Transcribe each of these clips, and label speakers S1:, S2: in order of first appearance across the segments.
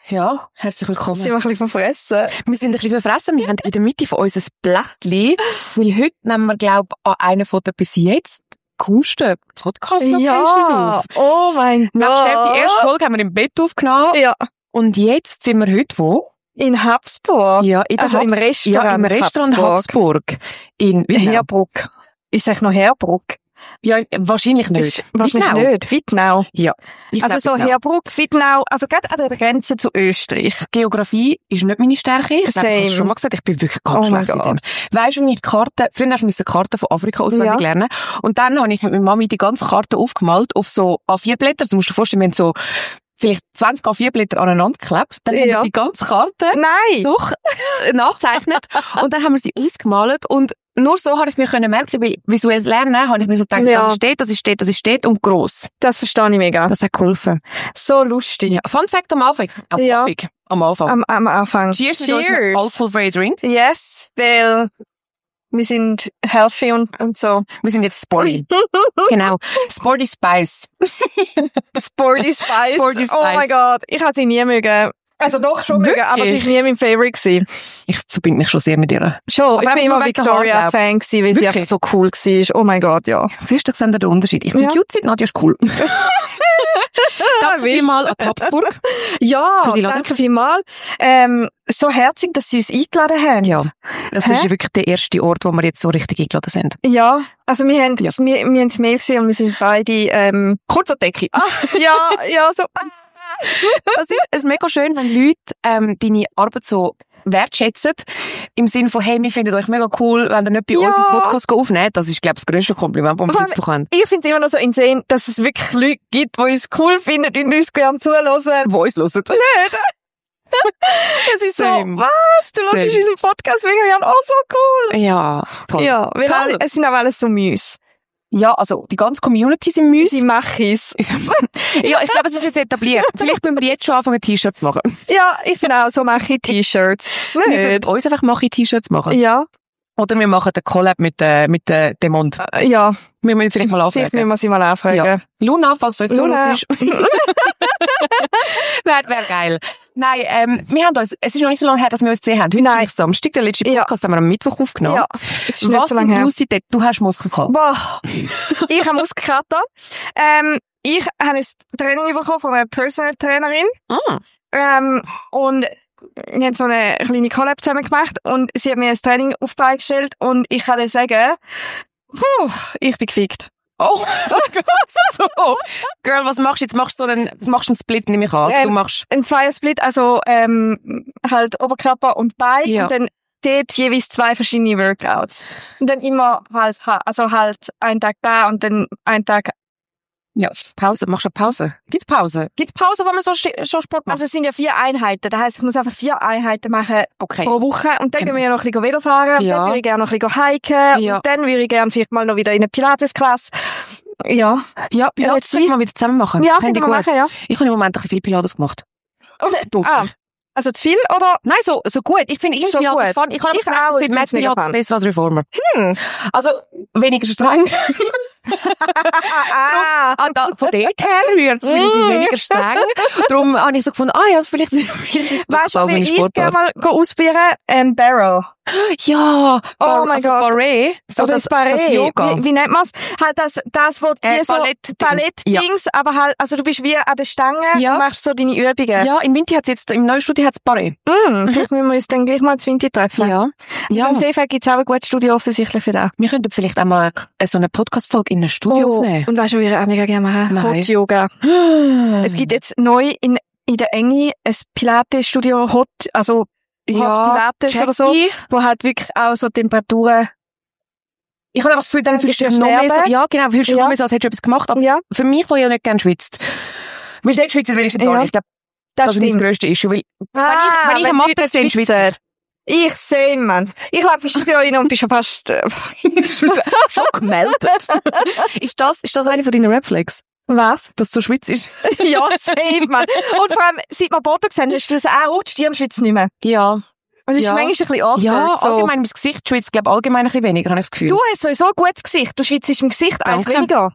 S1: Ja, herzlich willkommen.
S2: Sind wir ein bisschen verfressen?
S1: Wir sind ein bisschen verfressen. Wir haben in der Mitte von uns ein Blättchen, weil heute nehmen wir, glaube ich, an einer von den bis jetzt coolsten Podcast-Locations auf.
S2: Oh mein Gott.
S1: Die erste Folge haben wir im Bett aufgenommen.
S2: Ja.
S1: Und jetzt sind wir heute wo?
S2: In Habsburg.
S1: Ja,
S2: im Restaurant.
S1: Ja, im Restaurant Habsburg. In
S2: Herbruck. Ich sag noch Herbruck.
S1: Ja, wahrscheinlich nicht.
S2: Wahrscheinlich nicht. Wittnau.
S1: Ja.
S2: Also so
S1: Wittnau.
S2: Herbruck, Wittnau, also gerade an der Grenze zu Österreich.
S1: Geografie ist nicht meine Stärke. Ich habe schon mal gesagt, ich bin wirklich ganz schlecht in dem. Weisst du, wenn ich früher musste ich Karten von Afrika auswendig lernen. Und dann habe ich mit meiner Mami die ganze Karte aufgemalt auf so A4-Blätter. Also musst du dir vorstellen, wir haben so vielleicht 20 A4-Blätter aneinander geklebt. Dann haben wir die ganze Karte nachgezeichnet. Und dann haben wir sie ausgemalt. Und nur so habe ich mir merken, weil visuelles Lernen, habe ich mir so gedacht, das ist steht und gross.
S2: Das verstehe ich mega.
S1: Das hat geholfen.
S2: So lustig.
S1: Ja. Fun Fact am Anfang. Am Anfang.
S2: Cheers.
S1: Cheers. Alcohol-free Drinks.
S2: Yes, weil wir sind healthy und so.
S1: Wir sind jetzt sporty. Genau. Sporty Spice.
S2: Sporty Spice.
S1: Sporty Spice.
S2: Oh mein Gott, ich habe sie nie mögen. Also doch schon mögen, aber sie war nie mein Favorite gewesen.
S1: Ich verbinde mich schon sehr mit ihr.
S2: Schon, aber ich bin immer Victoria-Fan gewesen, weil sie einfach so cool war. Oh mein Gott, ja.
S1: Siehst du, das ist der Unterschied. Ich bin cute, Nadja ist cool. Danke vielmals an die Habsburg.
S2: Ja, danke vielmals. So herzig, dass sie uns eingeladen haben.
S1: Ja, das ist wirklich der erste Ort, wo wir jetzt so richtig eingeladen sind.
S2: Ja, also wir haben das Mail gesehen und wir sind beide
S1: kurz an die Decke.
S2: Ja, so.
S1: Es ist mega schön, wenn Leute deine Arbeit so wertschätzen, im Sinne von, hey, wir finden euch mega cool, wenn ihr nicht bei uns einen Podcast aufnehmen. Das ist, glaube ich, das grösste Kompliment, das wir uns bekommen.
S2: Ich finde es immer noch so insane, dass es wirklich Leute gibt, die uns cool finden und uns gerne zuhören.
S1: Die uns hören.
S2: Nicht? Es ist
S1: Same.
S2: so, was? Du hörst unseren Podcast mega gerne. Oh, so cool.
S1: Ja, toll.
S2: Ja, weil es sind auch alles so Müs.
S1: Ja, also die ganze Community sind Müs.
S2: Sie machen es.
S1: Ja, ich glaube, es ist jetzt etabliert. Vielleicht müssen wir jetzt schon anfangen, T-Shirts zu machen.
S2: Ja, ich finde auch, so mache ich T-Shirts.
S1: Wir sollten uns einfach T-Shirts machen.
S2: Ja.
S1: Oder wir machen den Collab mit Demond.
S2: Ja.
S1: Wir müssen vielleicht mal anfragen.
S2: Vielleicht müssen wir sie mal anfragen.
S1: Ja. Luna, falls du uns zuhörst. Wäre geil. Nein, wir haben uns, es ist noch nicht so lange her, dass wir uns gesehen haben. Heute ist Samstag, der letzte Podcast haben wir am Mittwoch aufgenommen.
S2: Ja, es ist nicht so lange her.
S1: Was ist du hast Muskelkater?
S2: Boah, ich habe Muskelkater. Ich habe ein Training bekommen von einer Personal Trainerin. Und wir haben so eine kleine Collab zusammen gemacht und sie hat mir ein Training auf die Beine gestellt und ich kann dir sagen, ich bin gefickt.
S1: Oh Gott, so. Girl, was machst du jetzt? Machst du einen Split, nehme ich an. Also, du machst
S2: einen Zweier-Split, also halt Oberkörper und Bein und dann dort jeweils 2 verschiedene Workouts. Und dann immer halt einen Tag da und dann einen Tag
S1: Pause. Machst du Pause? Gibt's Pause, wenn man so Sport macht?
S2: Also es sind ja 4 Einheiten. Das heisst, ich muss einfach 4 Einheiten machen pro Woche. Und dann gehen wir ja noch ein bisschen Velo fahren. Und dann würde ich gerne noch ein bisschen hiken. Und dann würde ich gerne vielleicht mal noch wieder in eine Pilates-Klasse. Ja. Ja,
S1: Pilates soll ich mal wieder zusammen machen.
S2: Ja, können wir machen, ja.
S1: Ich habe im Moment ein bisschen viel Pilates gemacht.
S2: Also zu viel, oder?
S1: Nein, so gut. Ich finde
S2: so
S1: Pilates fun. Ich finde Matt Pilates besser als Reformer. Also, weniger streng. Von der her wird es weniger streng. Darum habe ich so gefunden, vielleicht
S2: weißt du, wie ich gerne mal ausprobieren? Barrel.
S1: Ja.
S2: Oh mein Gott.
S1: Barret.
S2: So oder das Barret.
S1: Yoga.
S2: Wie nennt man es? Halt das wo wie so Ballett-Dings, aber halt, also du bist wie an der Stange und machst so deine Übungen.
S1: Ja, in Winti hat's jetzt, im neuen Studio hat's Barret.
S2: Vielleicht müssen wir uns dann gleich mal ins Winti treffen.
S1: Ja.
S2: Also im Seefeld gibt's auch ein gutes Studio offensichtlich für das.
S1: Wir könnten vielleicht einmal so eine Podcast-Folge in einem Studio aufnehmen.
S2: Und weißt du, wie ich auch mega gerne machen? Hot Yoga. Es gibt jetzt neu in der Enge ein Pilates-Studio Hot, also Pilates oder so, wo halt wirklich auch so Temperaturen.
S1: Ich habe das Gefühl, dann fühlst du dich noch mehr so, fühlst du noch mehr so, als hättest du etwas gemacht. Aber für mich, der ja nicht gerne schwitzt. Weil dort schwitzt es wenigstens auch nicht. Ich glaube, das ist mein grösstes Issue. Weil, wenn ich eine Matte sehe, schwitze
S2: ich sehe, Mann. Ich laufe ins Studio rein und bin schon fast
S1: schon gemeldet. Ist das eine von deinen Reflex?
S2: Was?
S1: Dass du schwitzt ist?
S2: Ja, safe, Mann. Und vor allem, seit wir Boden gesehen hast du das auch, die Stirn schwitzt nicht mehr.
S1: Ja.
S2: Und das ist manchmal ein bisschen awkward.
S1: Ja,
S2: so.
S1: allgemein, mein Gesicht schwitzt, glaube allgemein ein bisschen weniger, habe ich das Gefühl.
S2: Du hast sowieso ein gutes Gesicht. Du schwitzt im Gesicht eigentlich weniger.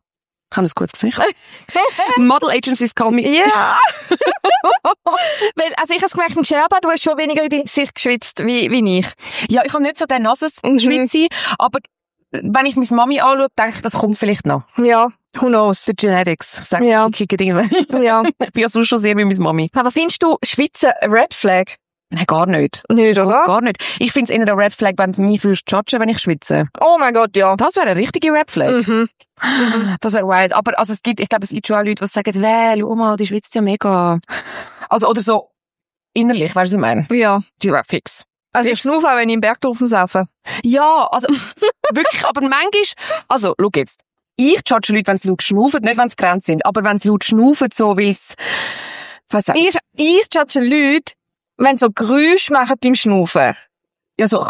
S1: Ich habe ein gutes Gesicht. Model Agencies call me.
S2: Ja. Weil, also ich habe gemerkt, in Sherba, du hast schon weniger in dein Gesicht geschwitzt wie ich.
S1: Ja, ich habe nicht so den Nasenschwitze, aber wenn ich meine Mami anschaue, denke ich, das kommt vielleicht noch.
S2: Ja, who knows?
S1: The Genetics. Ich sage
S2: ja.
S1: Die Dinge.
S2: Ja.
S1: Ich bin ja sonst schon sehr wie meine Mami.
S2: Aber findest du Schwitzen ein Red Flag?
S1: Nein, gar nicht.
S2: Nicht, oder?
S1: Gar nicht. Ich finde es eher ein Red Flag, wenn du mich fühlst judgen, wenn ich schwitze.
S2: Oh mein Gott, ja.
S1: Das wäre eine richtige Red Flag.
S2: Mhm.
S1: Das wäre wild. Aber also ich glaube, es gibt schon auch Leute, die sagen, schau mal, die schwitzt ja mega. Also, oder so innerlich, weißt du, was ich meine?
S2: Ja.
S1: Die wäre fix.
S2: Also ich schnaufe auch, wenn ich im Bergdorf saufe.
S1: Ja, also wirklich, aber manchmal, also schau jetzt, ich judge Leute, wenn sie laut schnaufen, nicht wenn sie krank sind, aber wenn sie laut schnaufen, so wie es...
S2: Ich judge Leute, wenn sie so Geräusche machen beim Schnaufen.
S1: Ja, so...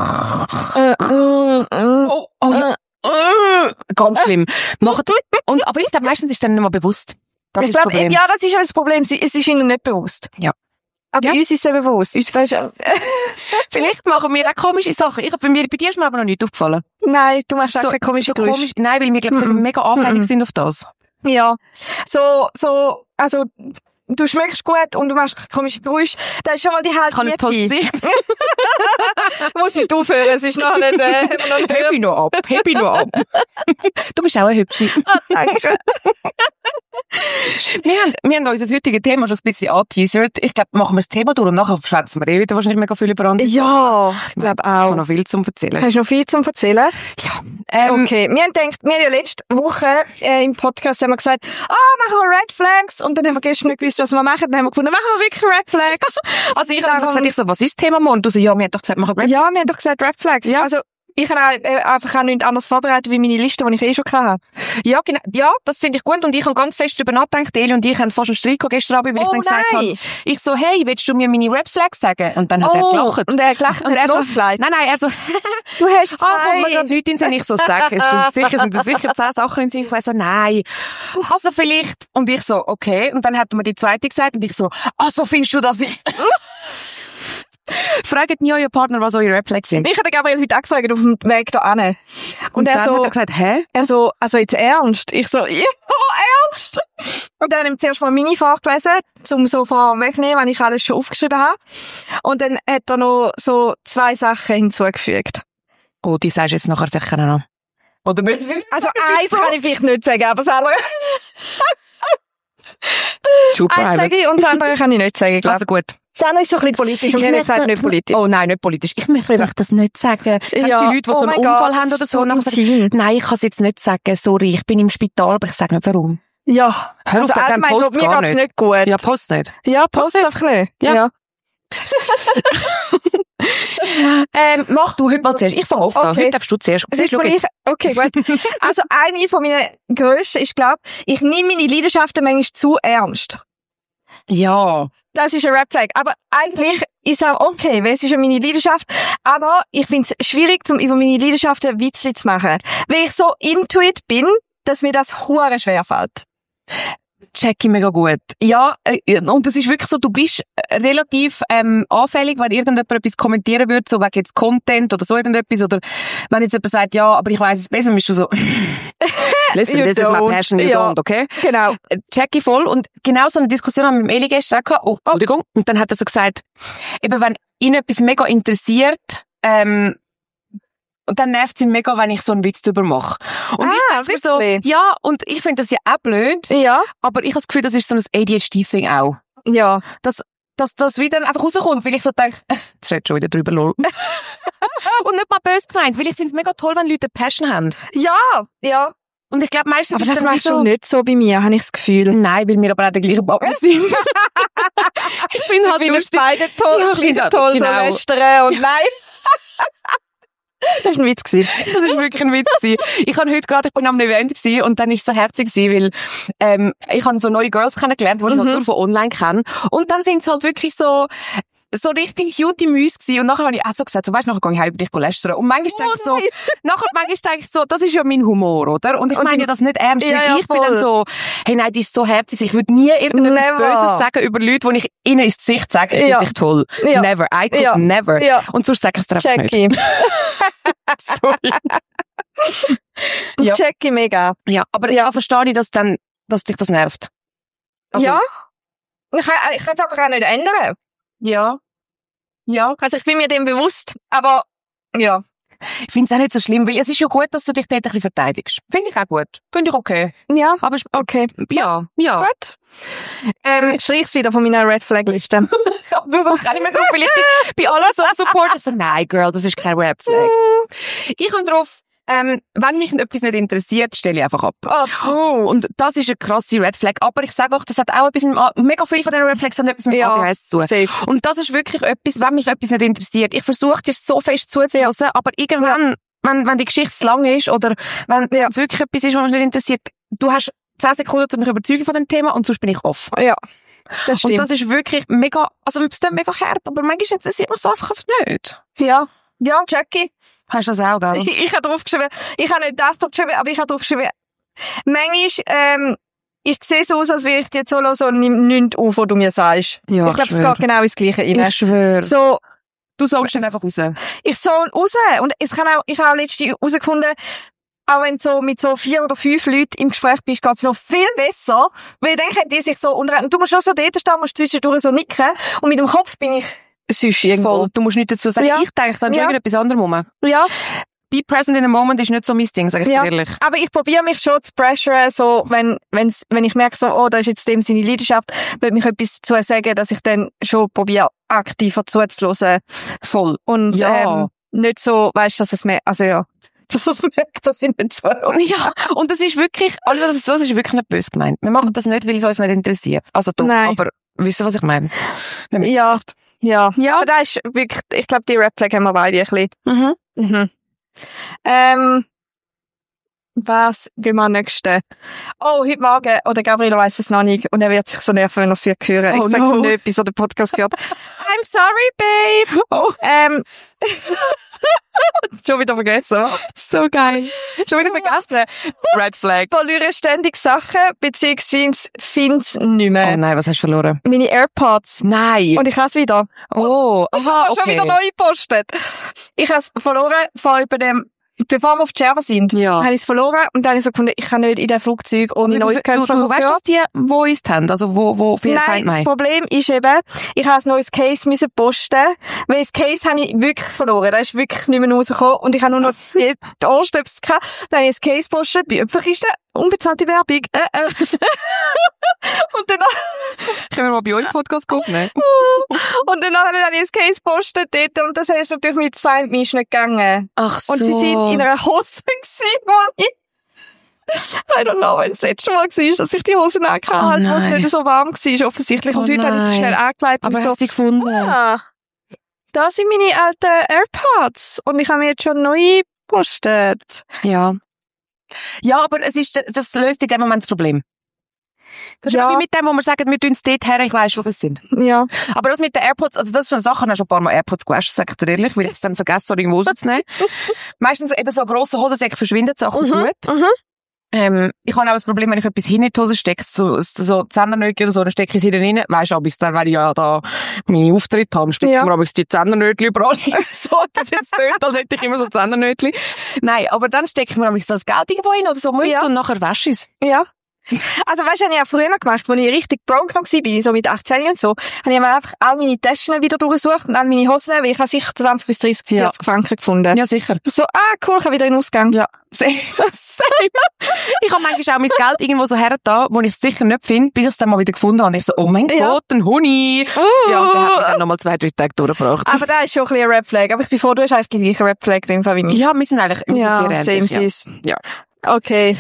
S1: Ganz schlimm. Aber ich glaube, meistens ist es dann nicht mal bewusst. Das ist das Problem.
S2: Ja, das ist das Problem. Es ist ihnen nicht bewusst.
S1: Ja.
S2: Aber uns ist es bewusst.
S1: Vielleicht machen wir auch komische Sachen. Bei dir ist mir aber noch nicht aufgefallen.
S2: Nein, du machst auch keine komische Geräusche.
S1: Nein, weil wir, glaube ich, mega anfällig sind auf das.
S2: Ja. Also, du schmeckst gut und du machst komische Geräusche. Da ist schon mal die Hälfte.
S1: Ich habe ein tolles Gesicht.
S2: Muss nicht aufhören, es ist noch nicht,
S1: heb ich noch ab. Du bist auch eine Hübsche.
S2: Ah, danke.
S1: Wir haben unser heutiges Thema schon ein bisschen angeteasert. Ich glaube, machen wir das Thema durch und nachher schwätzen wir wieder wahrscheinlich mega viel über andere.
S2: Ja, ich glaube auch.
S1: Ich habe noch viel zum Erzählen.
S2: Hast du noch viel zum Erzählen?
S1: Ja.
S2: Okay, wir haben gedacht, wir haben ja letzte Woche im Podcast haben wir gesagt, machen wir Red Flags und dann haben wir gestern nicht gewusst, was wir machen. Dann haben wir gefunden, machen wir wirklich Red Flags.
S1: Also ich habe gesagt, was ist das Thema morgen? Du so, ja, wir haben doch gesagt, machen Red Flags.
S2: Ja, wir haben doch gesagt Red Flags. Ja. Also ich habe einfach auch nichts anderes vorbereitet wie meine Liste, die ich schon hatte.
S1: Ja, genau. Ja, das finde ich gut. Und ich habe ganz fest darüber nachgedacht. Eli und ich haben fast einen Streit gestern Abend, weil ich dann gesagt habe, ich so, hey, willst du mir meine Red Flags sagen? Und dann hat er gelacht.
S2: Und er gelacht und er so,
S1: nein, er so,
S2: du hast
S1: kommt mir gerade nichts in den Sinn. Ich so, sag, sind das sicher 10 Sachen in den Sinn? Ich so, nein. Also vielleicht. Und ich so, okay. Und dann hat er mir die zweite gesagt und ich so, so findest du das? Fragt nie euren Partner, was eure Red Flags sind.
S2: Ich hatte Gabriel heute auch gefragt, auf dem Weg da hin. Und er so,
S1: hat er gesagt, hä?
S2: Er so, also jetzt ernst? Ich so, ja, ernst? Und dann habe ich zuerst mal meine vorgelesen, um so vorwegnehmen, wenn ich alles schon aufgeschrieben habe. Und dann hat er noch so 2 Sachen hinzugefügt.
S1: Oh, die sagst du jetzt nachher sicher noch. Oder
S2: also eins kann ich vielleicht nicht sagen, aber das andere...
S1: Eins
S2: sage ich und das andere kann ich nicht sagen, glaube ich.
S1: Also gut.
S2: Das andere ist so ein bisschen politisch und ich habe gesagt, nicht politisch.
S1: Oh nein, nicht politisch. Ich möchte das nicht sagen. Kennst du die Leute, die so einen Unfall haben oder so? Nein, ich kann es jetzt nicht sagen. Sorry, ich bin im Spital, aber ich sage nicht warum.
S2: Ja.
S1: Hör auf, dann post
S2: so, mir geht's nicht gut.
S1: Ja, post nicht.
S2: Ja, post einfach nicht.
S1: Ja. Mach du heute mal zuerst. Ich fange an. Heute darfst du zuerst.
S2: Okay, gut. Also eine von meinen grössten ist, glaube ich nehme meine Leidenschaften manchmal zu ernst.
S1: Ja.
S2: Das ist ein Red Flag. Aber eigentlich ist es auch okay, weil es ist ja meine Leidenschaft. Aber ich finde es schwierig, über meine Leidenschaften Witzli zu machen. Weil ich so intuit bin, dass mir das hure schwer fällt.
S1: Check ich mega gut. Ja, und es ist wirklich so, du bist relativ anfällig, wenn irgendjemand etwas kommentieren würde, so wegen jetzt Content oder so irgendetwas, oder wenn jetzt jemand sagt, ja, aber ich weiss es besser, bist du so, listen, this is my passion, you don't, okay?
S2: Genau.
S1: Check ich voll. Und genau so eine Diskussion haben wir mit Eli gestern gehabt. Oh, Entschuldigung. Und dann hat er so gesagt, eben wenn ihn etwas mega interessiert, und dann nervt es ihn mega, wenn ich so einen Witz drüber mache. Und ich
S2: wirklich?
S1: So, ja, und ich finde das ja auch blöd.
S2: Ja.
S1: Aber ich habe das Gefühl, das ist so ein ADHD-Thing auch.
S2: Ja.
S1: Dass das wieder einfach rauskommt, weil ich so denke, jetzt redet schon wieder drüber, lol. Und nicht mal böse gemeint, weil ich finde es mega toll, wenn Leute Passion haben.
S2: Ja, ja.
S1: Und ich glaube meistens...
S2: Aber das machst du nicht so bei mir, habe ich das Gefühl.
S1: Nein, weil wir aber auch der gleichen Bubble sind. Ich finde halt
S2: lustig. Beide toll, ja, toll genau. So lästern und nein. Das war ein Witz gewesen.
S1: Das war wirklich ein Witz gewesen. Ich bin am Event gewesen und dann ist es so herzig gewesen, weil, ich habe so neue Girls kennengelernt, die ich halt nur von online kenne. Und dann sind es halt wirklich so richtig cute Müs gewesen. Und nachher habe ich auch so gesagt, so, weißt du, nachher gehe ich heim über dich lästern. Und manchmal denke ich so, das ist ja mein Humor, oder? Und ich meine das nicht ernst. Ja, ich bin dann so, hey, nein, das ist so herzig. Ich würde nie irgendetwas Böses sagen über Leute, die ich ihnen ins Gesicht sage, ich finde dich toll. Ja. Never. I could never. Ja. Und sonst sage ich es dir einfach nicht. Sorry. Ja.
S2: Check ich mega.
S1: Ja, aber ja, verstehe ich, dass dich das nervt. Also,
S2: ja. Ich kann es aber auch nicht ändern.
S1: Ja. Ja.
S2: Also ich bin mir dem bewusst, aber ja.
S1: Ich finde es auch nicht so schlimm, weil es ist ja gut, dass du dich dort ein bisschen verteidigst. Finde ich auch gut. Finde ich okay.
S2: Ja,
S1: aber
S2: okay.
S1: Ja.
S2: Gut. Ich streich's wieder von meiner Red Flag Liste.
S1: Du sagst auch nicht mehr drauf, weil ich bei allen so Support so, nein, Girl, das ist kein Red Flag. Ich komme drauf, wenn mich etwas nicht interessiert, stelle ich einfach ab. Und das ist eine krasse Red Flag. Aber ich sage auch, das hat auch etwas mega viele von diesen Red Flags haben etwas mit ADHS zu tun. Safe. Und das ist wirklich etwas, wenn mich etwas nicht interessiert. Ich versuche, dir so fest zuzuhören, aber irgendwann, wenn die Geschichte zu lang ist oder wenn es wirklich etwas ist, was mich nicht interessiert, du hast 10 Sekunden, um mich zu überzeugen von dem Thema und sonst bin ich off.
S2: Ja. Das stimmt.
S1: Und das ist wirklich mega, also es ist mega hart, aber manchmal interessiert mich das einfach nicht.
S2: Ja. Ja, Jackie.
S1: Hast du das auch, gell?
S2: Ich habe draufgeschrieben, ich habe nicht das draufgeschrieben, aber ich habe draufgeschrieben, manchmal, ich sehe so aus, als würde ich dir so nichts auf, was du mir sagst.
S1: Ja,
S2: ich glaube, es geht genau ins Gleiche rein.
S1: Ich schwöre.
S2: So,
S1: du sagst dann einfach raus.
S2: Ich soll raus. Und ich habe auch letztens herausgefunden, auch wenn du so mit so 4 oder 5 Leuten im Gespräch bist, geht's noch viel besser. Weil dann können die sich so unterhalten. Du musst schon so dort stehen, musst zwischendurch so nicken. Und mit dem Kopf bin ich sonst irgendwo.
S1: Voll. Du musst nichts dazu sagen. Ja. Ich denke dann schon irgendetwas anderem rum.
S2: Ja.
S1: Be present in the moment ist nicht so mein Ding, sag ich dir ehrlich.
S2: Aber ich probiere mich schon zu pressuren, so, wenn ich merke, so, oh, da ist jetzt dem seine Leidenschaft, will mich etwas dazu sagen, dass ich dann schon probiere, aktiver zuzuhören.
S1: Voll.
S2: Und, nicht so, weißt du, dass es merkt, also ja, dass es merkt, dass ich nicht so
S1: Ja, und das ist wirklich, alles, was es los ist wirklich nicht böse gemeint. Wir machen das nicht, weil es uns nicht interessiert. Also doch, aber wissen, was ich meine?
S2: Ja. Aber da ist wirklich, ich glaube, die Red Flag haben wir beide ein bisschen. Was gehen wir nächste? Oh, heute Morgen, oder Gabriela weiss es noch nicht, und er wird sich so nerven, wenn er es wird hören. Ich sag's ihm nicht, bis er den Podcast gehört. I'm sorry, babe!
S1: Oh.
S2: Schon wieder vergessen.
S1: So geil. Schon wieder vergessen. Red Flag.
S2: Ich verliere ständig Sachen, beziehungsweise find's nicht mehr.
S1: Oh nein, was hast du verloren?
S2: Meine AirPods.
S1: Nein.
S2: Und ich habe es wieder.
S1: Oh, aha,
S2: okay. Schon wieder neu gepostet. Ich habe es verloren, bevor wir auf die Scherben sind, habe ich es verloren und dann habe ich so gefunden, ich kann nicht in dem Flugzeug ohne neues Case.
S1: Du weißt, dass die Voice haben, also wo viel
S2: Nein, das Problem ist eben, ich habe ein neues Case müssen posten, weil das Case habe ich wirklich verloren, da ist wirklich nicht mehr rausgekommen und ich habe nur noch die Ohrstöpsel gehabt, dann habe ich das Case gepostet, bei Öpfelkisten, unbezahlte Werbung, Und dann
S1: können wir mal bei euch im Podcast gucken, ne?
S2: Und dann habe ich das Case gepostet dort und das ist natürlich mit Find Me nicht gegangen.
S1: Ach so.
S2: Und sie sind in einer Hose gewesen, I don't know, wenn es das letzte Mal war, dass ich die Hose angehabt habe, weil es nicht so warm war, offensichtlich. Und heute habe ich sie schnell angelegt.
S1: Aber
S2: und
S1: hast du sie gefunden?
S2: Da sind meine alten AirPods. Und ich habe mir jetzt schon neue gepostet.
S1: Ja. Ja, aber das löst in dem Moment das Problem. Das ist wie mit dem, wo wir sagen, wir tun es dort her, ich weiss, wo wir sind.
S2: Ja.
S1: Aber das mit den AirPods, also das ist eine Sache, ich habe schon ein paar Mal AirPods gewaschen, sag ich dir ehrlich, weil ich es dann vergesse, so irgendwo rauszunehmen. Meistens so, eben so grosse Hosensäcke verschwinden Sachen gut. Ich habe auch das Problem, wenn ich etwas hin in die Hose stecke, so Zehennötchen oder so, dann stecke ich es hinten rein. Weisst du, aber dann, wenn ich ja da meine Auftritte habe, stecke ich mir aber die Zehennötchen überall so, das jetzt tönt, als hätte ich immer so Zehennötchen. Nein, aber dann stecke ich mir das Geld irgendwo hin oder so Mütze und nachher wasche ich es.
S2: Ja. Also weißt du, habe ich auch früher noch gemacht, als ich richtig broke noch war, so mit 18 und so, habe ich mir einfach all meine Taschen wieder durchgesucht und all meine Hosen, weil ich habe sicher 20 bis 30, 40 Franken gefunden.
S1: Ja, sicher.
S2: So, cool, ich habe wieder in den Ausgang.
S1: Ja, same. Ich habe manchmal auch mein Geld irgendwo so hergetan, wo ich es sicher nicht finde, bis ich es dann mal wieder gefunden habe. Und ich so, oh mein Gott, ein Huni. Ja, und dann habe ich dann nochmal 2-3 Tage durchgebracht.
S2: Aber da ist schon ein bisschen eine Red Flag. Aber ich bin froh, du hast eigentlich die gleiche Red Flag drin wie ich.
S1: Ja, wir sind eigentlich sehr ähnlich.
S2: Ja. Okay.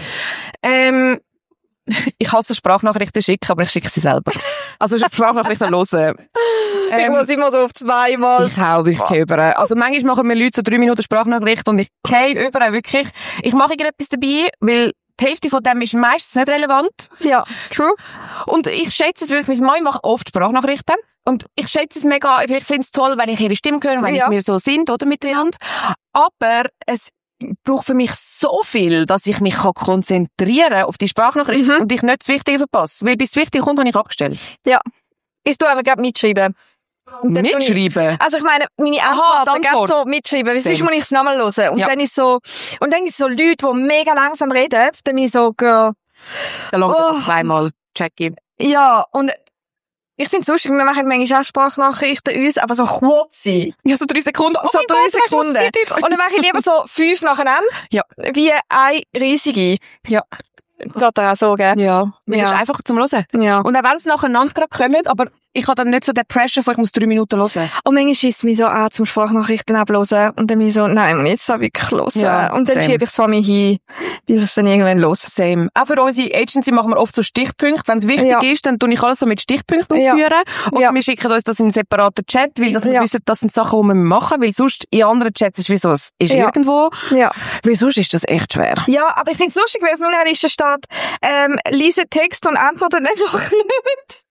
S1: Ich hasse Sprachnachrichten schicken, aber ich schicke sie selber. Also Sprachnachrichten hören.
S2: Ich muss immer so auf 2-mal.
S1: Ich auch, ich gehe über. Also manchmal machen mir Leute so 3 Minuten Sprachnachricht und ich gehe über, wirklich. Ich mache irgendetwas dabei, weil die Hälfte von dem ist meistens nicht relevant.
S2: Ja, true.
S1: Und ich schätze es wirklich, meine Mama macht oft Sprachnachrichten. Und ich schätze es mega, ich finde es toll, wenn ich ihre Stimme höre, wenn wir so sind, oder, miteinander. Aber es braucht für mich so viel, dass ich mich konzentrieren kann auf die Sprachnachricht und ich nicht das Wichtige verpasse. Weil bis das Wichtige kommt, habe ich abgestellt.
S2: Ja. Ich tue aber gerade mitschreiben.
S1: Mitschreiben?
S2: Also ich meine, meine Antworten gerne so mitschreiben, weil sonst muss ich es nochmal hören. Und dann ist so Leute, die mega langsam reden, dann bin ich so, Girl.
S1: Da langt es zweimal, Jackie.
S2: Ja, und ich finde es lustig, wir machen manchmal auch Sprachnachrichten uns, aber so kurz sein.
S1: Ja, so 3 Sekunden.
S2: So 3 Sekunden. Und dann mache ich lieber so 5 nacheinander.
S1: Ja.
S2: Wie eine riesige.
S1: Ja.
S2: Geht da auch so, gell?
S1: Ja. Das ist einfach zum Hören.
S2: Ja.
S1: Und auch wenn es nacheinander gerade kommen, aber ich habe dann nicht so den Pressure von, ich muss 3 Minuten hören.
S2: Und manchmal schießt es mich so an, zum Sprachnachrichten abhören. Und dann bin ich so, nein, jetzt habe ich wirklich hören.
S1: Ja,
S2: und dann schiebe ich es vor mir hin, bis ich es dann irgendwann los.
S1: Same. Auch für unsere Agency machen wir oft so Stichpunkte. Wenn es wichtig ist, dann tue ich alles so mit Stichpunkten aufführen. Und wir schicken uns das in einen separaten Chat, weil dass wir wissen, das sind Sachen, die wir machen. Weil sonst in anderen Chats ist wie so, es ist irgendwo.
S2: Ja.
S1: Weil sonst ist das echt schwer.
S2: Ja, aber ich finde es lustig, weil auf meiner Liste steht, lese Text und antworte einfach nicht.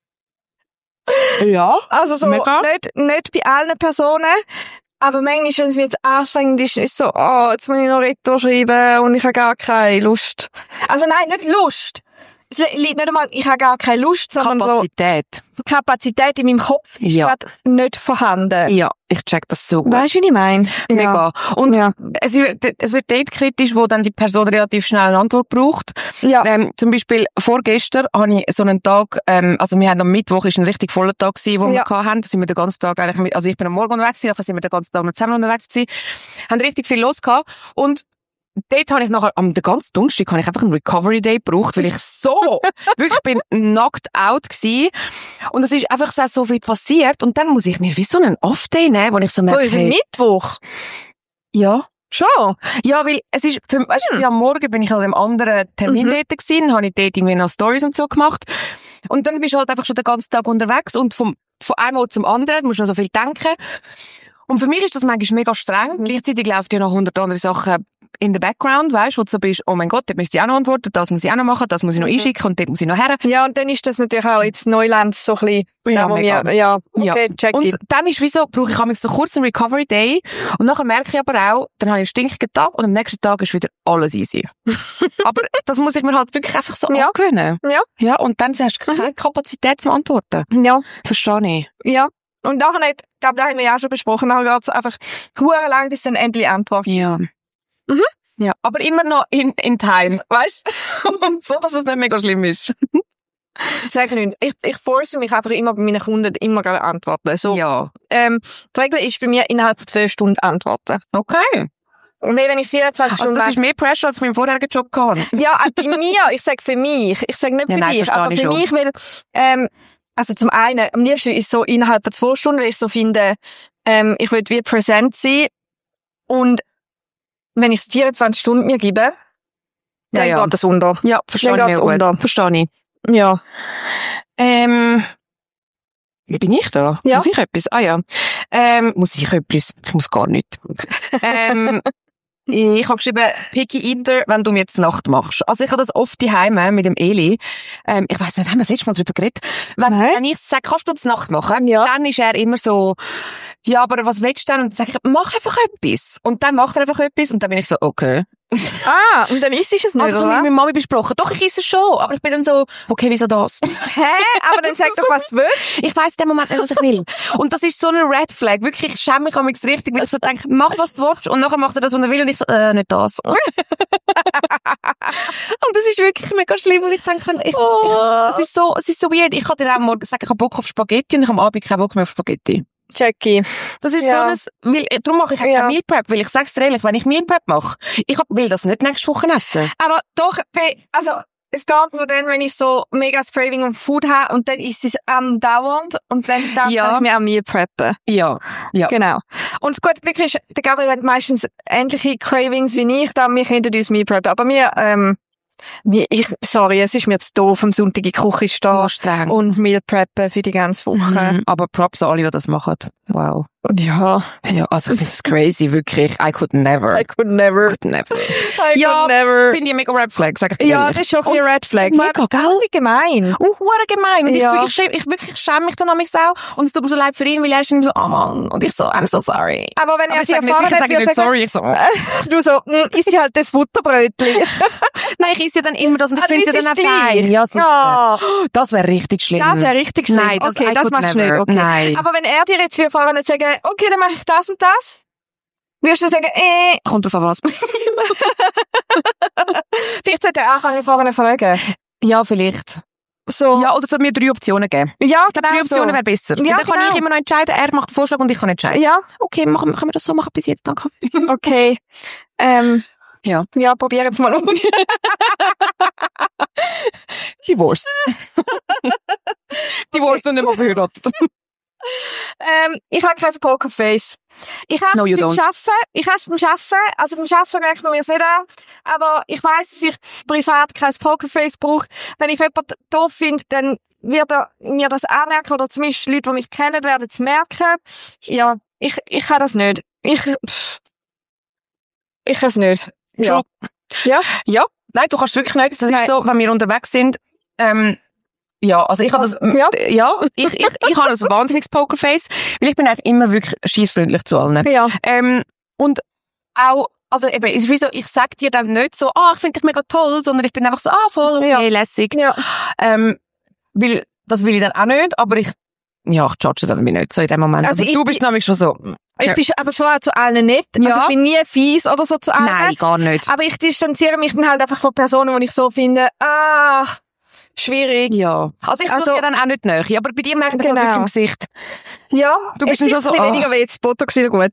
S1: Ja.
S2: Also so, nicht bei allen Personen. Aber manchmal, wenn es mir jetzt anstrengend ist so, jetzt muss ich noch Retour schreiben und ich habe gar keine Lust. Also nein, nicht Lust. Es liegt nicht einmal, ich habe gar keine Lust, sondern Kapazität in meinem Kopf ist gerade nicht vorhanden.
S1: Ja, ich check das so gut.
S2: Weißt du, wie ich meine?
S1: Mega. Und es wird dort kritisch, wo dann die Person relativ schnell eine Antwort braucht.
S2: Ja.
S1: Zum Beispiel vorgestern habe ich so einen Tag, also wir haben am Mittwoch, ist ein richtig voller Tag gewesen, wo wir hatten. Da sind wir den ganzen Tag eigentlich also ich bin am Morgen unterwegs gewesen, nachher sind wir den ganzen Tag noch zusammen unterwegs gewesen. Haben richtig viel los gehabt. Und dort habe ich nachher, am ganzen Donnerstag habe ich einfach einen Recovery Day gebraucht, weil ich wirklich bin knocked out gewesen. Und es ist einfach so viel passiert. Und dann muss ich mir wie so einen Off-Day nehmen, wo ich so merke,
S2: ist ein Mittwoch?
S1: Ja.
S2: Schon?
S1: Ja, weil es ist, weißt du, am Morgen bin ich an einem anderen Termin dort gewesen, habe ich dort irgendwie noch Stories und so gemacht. Und dann bist du halt einfach schon den ganzen Tag unterwegs und von einem Ort zum anderen, musst du noch so viel denken. Und für mich ist das manchmal mega streng. Gleichzeitig läuft ja noch 100 andere Sachen in the background, weißt, wo du so bist, oh mein Gott, dort müsste ich auch noch antworten, das muss ich auch noch machen, das muss ich noch einschicken und dort muss ich noch her.
S2: Ja, und dann ist das natürlich auch jetzt Neuland so ein bisschen, check
S1: Und dann ist wieso, brauche ich manchmal so kurz einen Recovery Day und nachher merke ich aber auch, dann habe ich einen stinkigen Tag und am nächsten Tag ist wieder alles easy. Aber das muss ich mir halt wirklich einfach so angewöhnen. Ja. Ja, und dann hast du keine Kapazität zum Antworten. Ja. Verstehe ich.
S2: Ja. Und nachher nicht, ich glaube, da haben wir ja auch schon besprochen, nachher geht es einfach lang, bis dann endlich Antwort.
S1: Ja. Mhm. Ja, aber immer noch in time, weißt du? Und so, dass es nicht mega schlimm ist.
S2: Sag nicht. Ich force mich einfach immer bei meinen Kunden immer gerade antworten. So.
S1: Ja.
S2: Die Regel ist bei mir innerhalb von 12 Stunden antworten.
S1: Okay.
S2: Und wenn ich 24 Stunden...
S1: Also das ist mehr Pressure, als ich meinen vorherigen Job hatte.
S2: Ja, bei mir, ich sage für mich. Ich sage nicht für dich, aber für mich, weil, also zum einen, am liebsten ist so innerhalb von 2 Stunden, weil ich so finde, ich will wie präsent sein. Und wenn ich 24 Stunden mir gebe, dann geht das unter.
S1: Ja, verstehe ich mir gut. Verstehe ich.
S2: Ja.
S1: Bin ich da?
S2: Ja.
S1: Muss ich etwas? Ah ja. Muss ich etwas? Ich muss gar nicht. Ich habe geschrieben, Picky Eater, wenn du mir jetzt Nacht machst. Also ich habe das oft daheim mit dem Eli. Ich weiss nicht, haben wir das letzte Mal darüber geredet? Wenn ich sage, kannst du das Nacht machen? Ja. Dann ist er immer so, ja, aber was willst du denn? Und dann sage ich, mach einfach etwas. Und dann macht er einfach etwas und dann bin ich so, okay.
S2: Und dann isst es nicht,
S1: also mit meiner Mami besprochen. Doch, ich esse es schon. Aber ich bin dann so, okay, wieso das?
S2: Aber dann sag doch, was du willst.
S1: Ich weiss in dem Moment nicht, was ich will. Und das ist so eine Red Flag. Wirklich, ich schäme mich an mich richtig, weil ich so denke, mach, was du willst. Und nachher macht er das, was er will. Und ich so, nicht das. Und das ist wirklich mega schlimm. Und ich denke, es ist so weird. Ich kann dir auch morgen sagen, ich habe Bock auf Spaghetti und ich habe am Abend keinen Bock mehr auf Spaghetti.
S2: Jackie.
S1: Das ist so ein, darum mache ich auch kein Meal Prep, weil ich sag's dir ehrlich, wenn ich Meal Prep mache, will das nicht nächste Woche essen.
S2: Aber doch, also, es geht nur dann, wenn ich so mega Craving und Food habe und dann ist es andauernd und dann darf ich mir auch Meal preppen.
S1: Ja.
S2: Genau. Und das gute Glück ist, der Gabriel hat meistens ähnliche Cravings wie ich, da wir können uns Meal preppen. Aber es ist mir zu doof, am Sonntag in die Küche stehen und Meal preppen für die ganze Woche.
S1: Aber Props an alle, die das machen. Wow.
S2: Ja.
S1: Ja, also ich finde es crazy, wirklich. I could never.
S2: I could never.
S1: Finde ich mega Red Flag, sag ich dir
S2: Ja,
S1: ehrlich.
S2: das ist schon ein bisschen Red Flag.
S1: Mega, gell?
S2: Gemein.
S1: Hure gemein. Und
S2: Ja.
S1: ich wirklich schäme mich dann an mich auch. Und es tut mir so leid für ihn, weil er ist immer so, oh Mann. Und ich so, I'm so sorry.
S2: Aber wenn er
S1: ich
S2: die
S1: sage
S2: erfahren hat,
S1: nicht sorry. Ich so,
S2: du so, isst halt das Butterbrötchen.
S1: nein, ich esse ja dann immer das und ich finde es ja dann auch
S2: gleich.
S1: fein. Ja, sicher.
S2: Ja.
S1: Das wäre richtig schlimm.
S2: Das wäre richtig schlimm.
S1: Nein, das,
S2: okay, das machst du nicht. Okay.
S1: Nein.
S2: Aber wenn er dir jetzt wie erfahren hat, sagen, okay, dann mache ich das und das, wirst du sagen,
S1: Kommt drauf an was.
S2: vielleicht sollte er auch vorne fragen.
S1: Ja, vielleicht.
S2: So.
S1: Ja, oder so mir 3 Optionen geben.
S2: Ja,
S1: Ich glaube, 3 Optionen wäre besser.
S2: Ja,
S1: dann kann ich immer noch entscheiden, er macht den Vorschlag und ich kann entscheiden.
S2: Ja.
S1: Okay, können wir das so machen bis jetzt, danke.
S2: Okay.
S1: Ja.
S2: Ja, probier jetzt mal aus.
S1: Die Wurst. Die Wurst und nicht mal verheiratet.
S2: Ich habe kein Pokerface. Ich habe es beim Arbeiten. Also beim Arbeiten merkt man mir es nicht an. Aber ich weiss, dass ich privat kein Pokerface brauche. Wenn ich jemanden doof finde, dann wird er mir das anmerken. Oder zumindest Leute, die mich kennen, werden es merken. Ja, ich kann das nicht. Ich kann es nicht. Ja.
S1: Ja? Ja. Nein, du kannst wirklich nicht. Das ist so, wenn wir unterwegs sind, ja, also ich habe das, ja, ich habe ein wahnsinniges Pokerface, weil ich bin eigentlich immer wirklich scheissfreundlich zu allen.
S2: Ja.
S1: Und auch, also eben, es ist wie so, ich sag dir dann nicht so, ich finde dich mega toll, sondern ich bin einfach so, voll, okay, lässig.
S2: Ja.
S1: Weil, das will ich dann auch nicht, aber ich judge dann nicht so in dem Moment.
S2: Also
S1: du bist nämlich schon so.
S2: Ich bin aber schon auch zu allen nett.
S1: Ja.
S2: Also ich bin nie fies oder so zu allen.
S1: Nein, gar nicht.
S2: Aber ich distanziere mich dann halt einfach von Personen, die ich so finde, schwierig.
S1: Ja. Also ich suche ja dann auch nicht näher. Aber bei dir merkt man wirklich im Gesicht.
S2: Ja.
S1: Du bist dann schon so,
S2: weniger wie jetzt Botox wieder gut.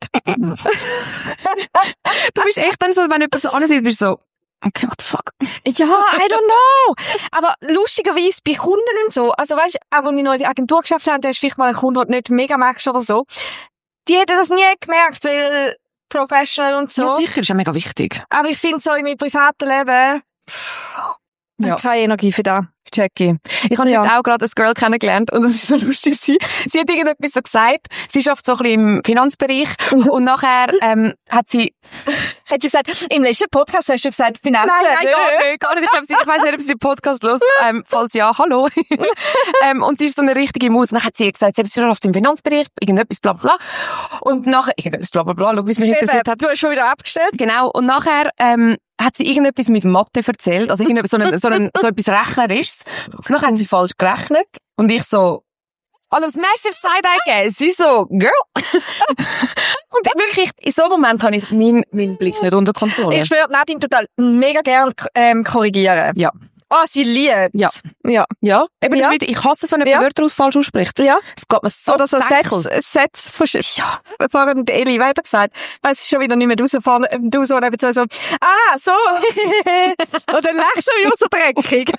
S1: Du bist echt dann so, wenn jemand so ansieht, bist du so, okay, what the fuck?
S2: Ja, I don't know. Aber lustigerweise bei Kunden und so, also weißt du, auch wenn ich noch in die Agentur geschafft habe, da ist vielleicht mal ein Kunde, der nicht mega magst oder so, die hätten das nie gemerkt, weil professional und so.
S1: Ja, sicher, ist ja mega wichtig.
S2: Aber ich finde so in meinem privaten Leben, keine Energie für das.
S1: Checky. Ich habe heute auch gerade ein Girl kennengelernt und es ist so lustig. Sie hat irgendetwas so gesagt. Sie arbeitet so ein bisschen im Finanzbereich und nachher hat sie
S2: gesagt, im letzten Podcast hast du gesagt, Finanzen.
S1: Nein, gar nicht. Ich weiss nicht, ob sie den Podcast hört. Falls ja, hallo. Und sie ist so eine richtige Maus. Und dann hat sie gesagt, sie arbeitet im Finanzbereich, irgendetwas bla bla. Und nachher, irgendetwas bla bla bla, schau, wie es mich interessiert hat.
S2: Du hast schon wieder abgestellt.
S1: Genau. Und nachher hat sie irgendetwas mit Mathe erzählt, also irgendetwas, so etwas Rechnerisches. Und dann haben sie falsch gerechnet. Und ich so, alles massive Side-Eye, sie so, girl. Und wirklich, in so einem Moment habe ich meinen Blick nicht unter Kontrolle.
S2: Ich schwöre, Nadine total mega gerne korrigieren.
S1: Ja.
S2: Sie liebt.
S1: Ja.
S2: Ja.
S1: Ja. Eben, ja. Ich hasse es, wenn jemand Wörter aus falsch ausspricht.
S2: Ja.
S1: Es geht mir so
S2: oder so Sätze verschieben. Vorhin der Eli weiter gesagt. Weiss ich schon wieder nicht mehr, du so neben so, so. Und dann lachst du wie so dreckig.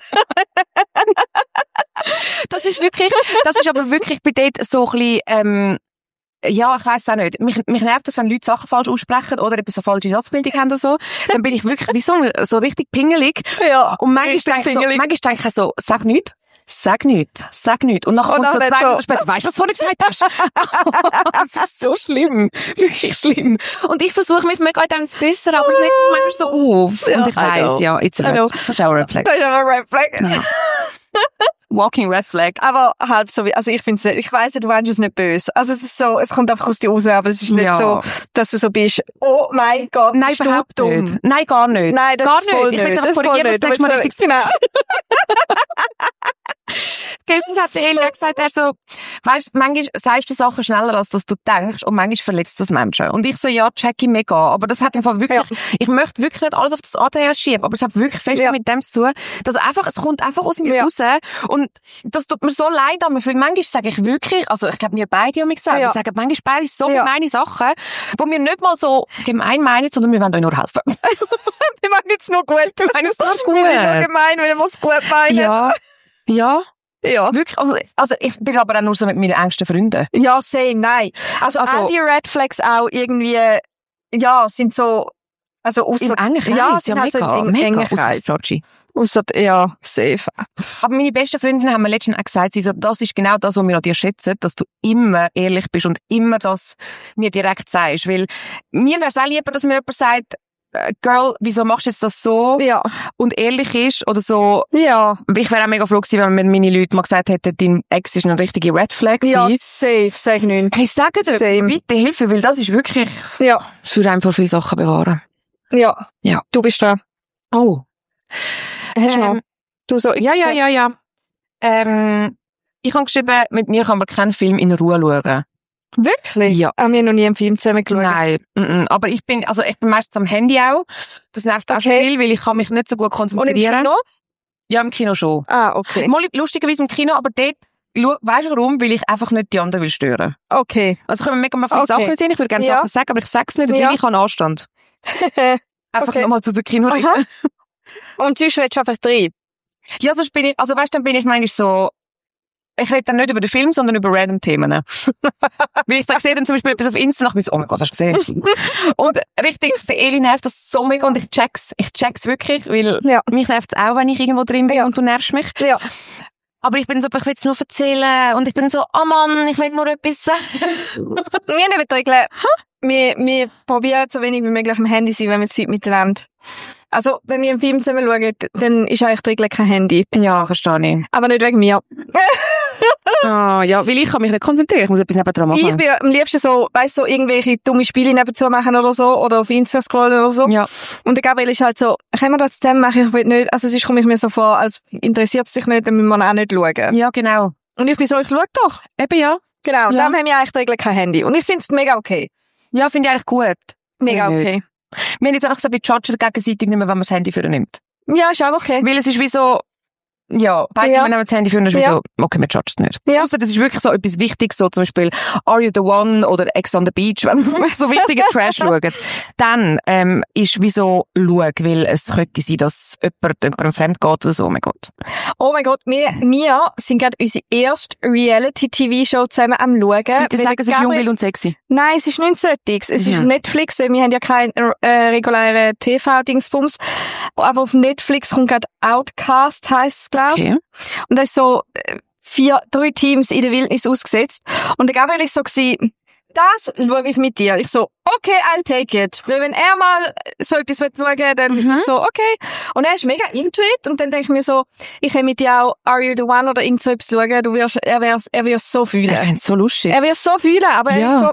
S1: Das ist aber wirklich bei dort so ein bisschen, ja, ich weiss auch nicht. Mich nervt das, wenn Leute Sachen falsch aussprechen oder etwas so falsche Satzbildung haben oder so. Dann bin ich wirklich wie so richtig pingelig.
S2: Ja.
S1: Und manchmal denke ich so, sag nichts. Und nachher kommt so 2 Minuten später, weißt du, was du vorhin gesagt hast? Das ist so schlimm. Wirklich schlimm. Und ich versuche mich mega in dem zu bessern, aber es liegt manchmal so auf. Und ich weiss, ja, it's a red. Das ist auch ein Red Flag.
S2: Das ist auch ein Red Flag.
S1: Ja. Walking Red Flag.
S2: Aber halt so wie, also ich finde es, ich weiss ja, du meinst es nicht böse. Also es ist so, es kommt einfach aus dir raus, aber es ist nicht so, dass du so bist, oh mein Gott,
S1: nein, überhaupt nicht. Nein, gar nicht.
S2: Nein, das
S1: gar
S2: ist voll
S1: nicht. Ich will es einfach korrigieren, das nächste Mal richtig
S2: genau.
S1: Gestern hat der Elia gesagt, er so, weisst, manchmal sagst du Sachen schneller, als dass du denkst, und manchmal verletzt das Menschen. Und ich so, ja, check ich mega. Aber das hat einfach wirklich, ich möchte wirklich nicht alles auf das ADHS schieben, aber es hat wirklich fest mit dem zu tun, dass es kommt einfach aus mir raus. Und das tut mir so leid, weil manchmal sage ich wirklich, also ich glaube, wir beide haben gesagt, wir sagen manchmal beide so gemeine Sachen, wo wir nicht mal so gemein meinen, sondern wir wollen euch nur helfen.
S2: Wir meinen jetzt nur gut.
S1: Wir meinen es nur gut.
S2: Wir sind nur gemein, wenn wir es gut meinen.
S1: Ja.
S2: Ja.
S1: Wirklich, also ich bin aber auch nur so mit meinen engsten Freunden.
S2: Ja, same, nein. Also all die Red Flags auch irgendwie, ja, sind so, Also
S1: im engen Kreis,
S2: ja,
S1: ja
S2: halt
S1: mega,
S2: so im
S1: mega,
S2: engen Kreis. Ausser, ja, safe.
S1: Aber meine besten Freundinnen haben mir letztens auch gesagt, sie so, das ist genau das, was wir an dir schätzen, dass du immer ehrlich bist und immer das mir direkt sagst. Weil mir wäre es auch lieber, dass mir jemand sagt, Girl, wieso machst du jetzt das so?
S2: Ja.
S1: Und ehrlich ist oder so.
S2: Ja.
S1: Ich wäre auch mega froh gewesen, wenn mir meine Leute mal gesagt hätten, dein Ex ist eine richtige Red Flag.
S2: Ja, safe, sag nicht.
S1: Hey, sag dir bitte Hilfe, weil das ist wirklich,
S2: ja.
S1: Es würde einfach viele Sachen bewahren.
S2: Ja.
S1: Ja.
S2: Du bist dran.
S1: Oh.
S2: Hast du noch? Du so.
S1: Ja. Ich habe geschrieben, mit mir kann man keinen Film in Ruhe schauen.
S2: Wirklich?
S1: Ja.
S2: Haben wir noch nie einen Film zusammen geschaut?
S1: Nein. Aber ich bin meistens am Handy auch. Das nervt auch schon viel, weil ich kann mich nicht so gut konzentrieren.
S2: Und im Kino?
S1: Ja, im Kino schon.
S2: Ah, okay.
S1: Mal lustigerweise im Kino, aber dort, weißt du warum? Weil ich einfach nicht die anderen will stören.
S2: Okay.
S1: Also können wir mega mal viele Sachen sehen. Ich würde gerne Sachen sagen, aber ich sage es nicht, weil ich habe Anstand. Einfach nochmal zu der Kino.
S2: Und sonst redest du einfach drin?
S1: Ja, sonst bin ich, dann bin ich manchmal so, ich rede dann nicht über den Film, sondern über random Themen. Weil ich sehe dann zum Beispiel etwas auf Insta und ich so, oh mein Gott, hast du gesehen? Und richtig, der Eli nervt das so mega und ich check's wirklich, weil mich nervt's auch, wenn ich irgendwo drin bin und du nervst mich. Ja. Aber ich bin so, ich will es nur erzählen und ich bin so, oh Mann, ich will nur etwas sagen.
S2: Wir haben die Regel, wir probieren so wenig wie möglich am Handy sein, wenn wir Zeit miteinander. Also, wenn wir einen Film zusammen schauen, dann ist eigentlich die Regel kein Handy.
S1: Ja, verstehe ich.
S2: Aber nicht wegen mir.
S1: Ja, weil ich kann mich nicht konzentrieren, ich muss etwas nebendran machen.
S2: Ich bin am liebsten so, so irgendwelche dumme Spiele nebenzu machen oder so, oder auf Insta scrollen oder so.
S1: Ja.
S2: Und der Gabriel ist halt so, können wir das zusammen machen? Ich will nicht, also sonst komme ich mir so vor, als interessiert es sich nicht, dann müssen wir auch nicht schauen.
S1: Ja, genau.
S2: Und ich bin so, ich schaue doch.
S1: Eben, ja.
S2: Genau, dann haben wir eigentlich die Regel kein Handy. Und ich finde es mega okay.
S1: Ja, finde ich eigentlich gut.
S2: Mega okay.
S1: Wir haben jetzt einfach gesagt, wir judgen gegenseitig nicht mehr, wenn man das Handy für nimmt.
S2: Ja, ist auch okay.
S1: Weil es ist wie so, ja, beide nehmen das Handy für und ist wie so, okay, wir judgen es nicht. Ja. Ausser das ist wirklich so etwas Wichtiges, so zum Beispiel Are You the One oder Ex on the Beach, wenn wir so wichtige Trash schauen. Dann ist wie so, schau, weil es könnte sein, dass jemandem fremd geht oder so, oh mein Gott.
S2: Oh mein Gott, wir sind gerade unsere erste Reality-TV-Show zusammen am Schauen.
S1: Ich würde sagen, es ist jung, wild und sexy.
S2: Nein, es ist nicht solches. Es ist auf Netflix, weil wir haben ja keinen regulären TV-Dingsbums. Aber auf Netflix kommt gerade Outcast, heisst es, glaube ich.
S1: Okay.
S2: Und da ist so 3 Teams in der Wildnis ausgesetzt. Und der Gabriel ist so gewesen, das schaue ich mit dir. Ich so, okay, I'll take it. Weil wenn er mal so etwas schauen will, dann ich so, okay. Und er ist mega into it. Und dann denke ich mir so, ich kann mit dir auch Are You the One oder irgend so etwas schauen. Er wird es so fühlen.
S1: Ich find's so lustig.
S2: Er wird es so fühlen, aber er ist so,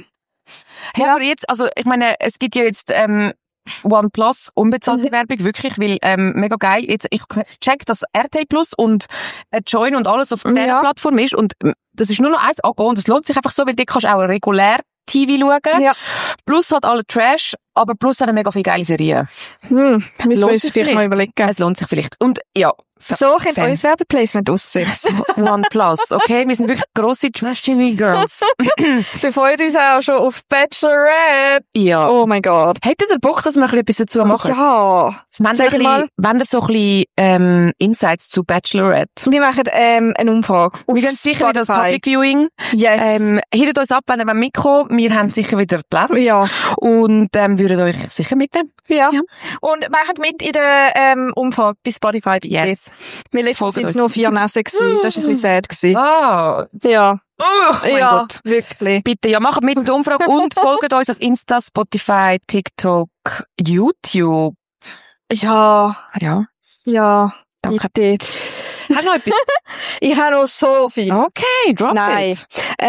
S1: Hey, aber jetzt, also, ich meine, es gibt ja jetzt, OnePlus unbezahlte Werbung, wirklich, weil, mega geil. Jetzt, ich check, dass RTL Plus und Join und alles auf dieser Plattform ist und das ist nur noch eins angehen und es lohnt sich einfach so, weil du kannst auch regulär TV schauen. Ja. Plus hat alle Trash, aber plus hat mega viele geile Serien.
S2: Müssen wir uns vielleicht mal überlegen.
S1: Es lohnt sich vielleicht. Und ja.
S2: So könnte euer Werbeplacement aussehen.
S1: OnePlus, okay? Wir sind wirklich grosse Trash-TV-Girls.
S2: Wir freuen uns auch schon auf Bachelorette.
S1: Ja.
S2: Oh mein Gott.
S1: Hättet ihr Bock, dass wir etwas dazu machen?
S2: Ja.
S1: Wenn ihr so ein bisschen Insights zu Bachelorette?
S2: Wir machen eine Umfrage.
S1: Wir gehen sicher wieder als Public Viewing.
S2: Yes.
S1: Hittet uns ab, wenn ihr mitkommt. Wir haben sicher wieder Platz.
S2: Ja.
S1: Und würden euch sicher mitnehmen.
S2: Ja. Und macht mit in der Umfrage bei Spotify.
S1: Yes.
S2: Wir letztens sind es nur 4 Nässe gewesen. Das war ein bisschen sad gewesen.
S1: Ah.
S2: Ja.
S1: Oh mein Gott.
S2: Wirklich.
S1: Bitte, ja, macht mit der Umfrage und folgt uns auf Insta, Spotify, TikTok, YouTube.
S2: Ja.
S1: Ja.
S2: Ja.
S1: Danke.
S2: Bitte.
S1: Hast du noch etwas?
S2: Ich habe noch so viel.
S1: Okay, drop it.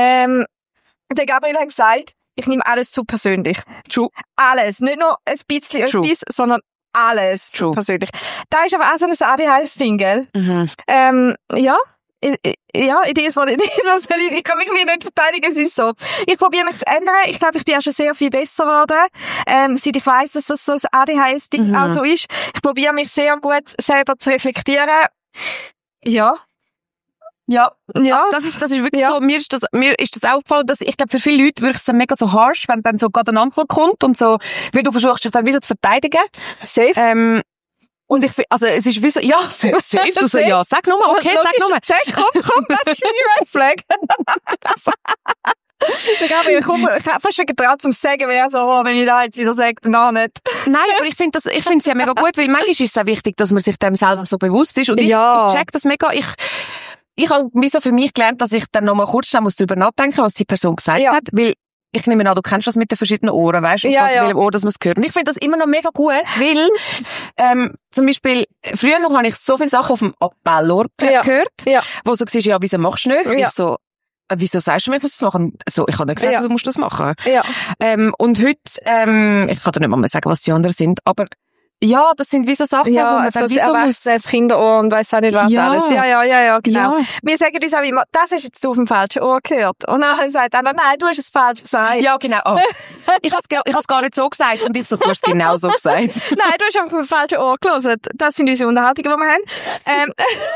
S2: Der Gabriel hat gesagt, ich nehme alles zu persönlich.
S1: True.
S2: Alles. Nicht nur ein bisschen etwas, sondern alles persönlich. Da ist aber auch so ein ADHS-Ding, gell? Ja. Ja, Idee ist, was soll ich kann mich wieder nicht verteidigen, es ist so. Ich probiere mich zu ändern. Ich glaube, ich bin auch schon sehr viel besser geworden. Seit ich weiss, dass das so ein ADHS-Ding auch so ist. Ich probiere mich sehr gut selber zu reflektieren. Ja.
S1: Ja, das ist wirklich so, mir ist das aufgefallen, dass ich glaube, für viele Leute wirklich so mega so harsh, wenn dann so gerade eine Antwort kommt und so, wie du versuchst, dich dann wie so zu verteidigen.
S2: Safe.
S1: Und also, es ist wie so, ja, safe, du so, ja, sag nochmal, okay, sag nochmal.
S2: Sag, komm, das ist meine Red Flag. Ich glaube, ich komme fast schon getraut zum Sagen, weil wenn ich da jetzt wieder sage, dann nicht.
S1: Nein, aber ich finde es ja mega gut, weil manchmal ist es auch wichtig, dass man sich dem selber so bewusst ist. Und ich check das mega. Ich habe so für mich gelernt, dass ich dann nochmal kurz darüber nachdenken muss, was die Person gesagt hat, weil ich nehme an, du kennst das mit den verschiedenen Ohren, weißt du, auf welchem Ohr, dass man es hört. Und ich finde das immer noch mega gut, weil, zum Beispiel, früher noch habe ich so viele Sachen auf dem Appellohr gehört, wo so gesagt, wieso machst du nicht? Und ich so, wieso sagst du mir, ich muss das machen? So, ich habe nicht gesagt, du musst das machen. Ja. Und heute, ich kann dir nicht mal sagen, was die anderen sind, aber ja, das sind wie so Sachen, wo man dann wie so muss...
S2: das Kinderohr und weiss auch nicht was alles. Ja, genau. Ja. Wir sagen uns auch immer, das hast jetzt du auf dem falschen Ohr gehört. Und dann sagt einer, nein, du hast es falsch gesagt.
S1: Ja, genau. Oh. Ich hab's gar nicht so gesagt. Und ich so, du hast es genau so gesagt.
S2: Nein, du hast auf dem falschen Ohr gelesen. Das sind unsere Unterhaltungen, die wir haben.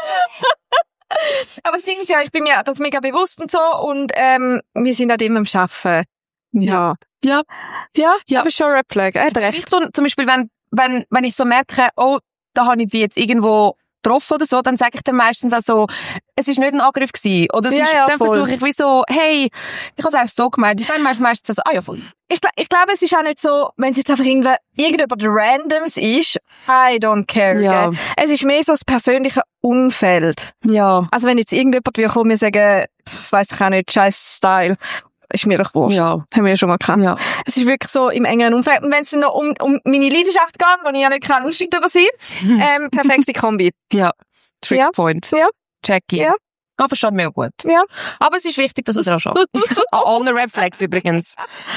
S2: Aber das Ding ist ja, ich bin mir das mega bewusst und so. Und wir sind halt immer am Arbeiten. Ja, aber schon Red Flag. Er hat recht.
S1: Zum Beispiel, wenn ich so merke, oh, da habe ich die jetzt irgendwo getroffen oder so, dann sage ich dann meistens auch so, es ist nicht ein Angriff gewesen. Oder dann versuche ich wie so, hey, ich habe es einfach so gemeint. Und dann meistens so, ja, voll.
S2: Ich glaube, es ist auch nicht so, wenn es jetzt einfach irgendjemand Randoms ist, I don't care.
S1: Ja.
S2: Es ist mehr so das persönliche Umfeld.
S1: Ja.
S2: Also wenn jetzt irgendjemand will kommen und sagen, weiss ich auch nicht, scheiß Style, ist mir doch wurscht.
S1: Ja.
S2: Haben wir ja schon mal gehabt.
S1: Ja.
S2: Es ist wirklich so im engeren Umfeld. Und wenn es noch um meine Leidenschaft geht, wo ich ja nicht lustig darüber sein, perfekte Kombi.
S1: Ja. Trickpoint.
S2: Ja.
S1: Checky.
S2: Ja.
S1: Aber versteht mir gut.
S2: Ja.
S1: Aber es ist wichtig, dass wir daran schauen. An allen Red Flags übrigens.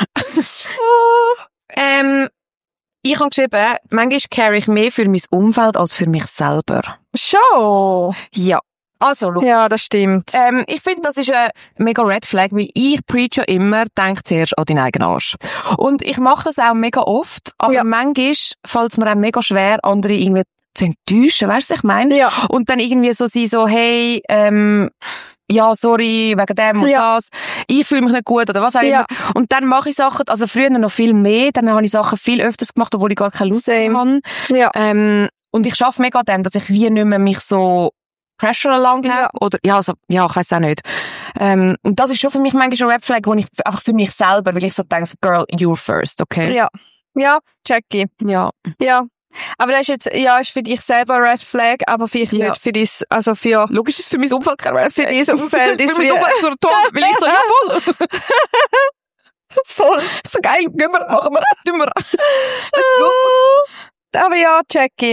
S1: Ich habe geschrieben, manchmal care ich mehr für mein Umfeld als für mich selber.
S2: Schon?
S1: Ja. Also, schau.
S2: Ja, das stimmt.
S1: Ich finde, das ist ein mega Red Flag, weil ich preache immer, denk zuerst an deinen eigenen Arsch. Und ich mache das auch mega oft, aber manchmal fällt es mir auch mega schwer, andere irgendwie zu enttäuschen, weißt du, was ich meine?
S2: Ja.
S1: Und dann irgendwie so sein, so, hey, ja, sorry, wegen dem und das. Ich fühle mich nicht gut oder was auch immer. Und dann mache ich Sachen, also früher noch viel mehr, dann habe ich Sachen viel öfters gemacht, obwohl ich gar keine Lust habe.
S2: Ja.
S1: Und ich schaffe mega an dem, dass ich wie nicht mehr mich so Pressure lang oder ich weiß auch nicht. Und das ist schon für mich manchmal ein Red Flag, wo ich einfach für mich selber, weil ich so denke, Girl, you're first, okay?
S2: Ja, Jackie.
S1: Ja.
S2: Aber das ist jetzt, ist für dich selber ein Red Flag, aber vielleicht nicht für dies, also für...
S1: Logisch ist für mein Umfeld kein Red Flag.
S2: Für dieses Umfeld ist
S1: für mein Umfeld ist toll, weil ich so, ja, voll.
S2: Voll.
S1: So geil, gehen wir, machen wir, tun wir. Let's go.
S2: Aber ja, Jackie.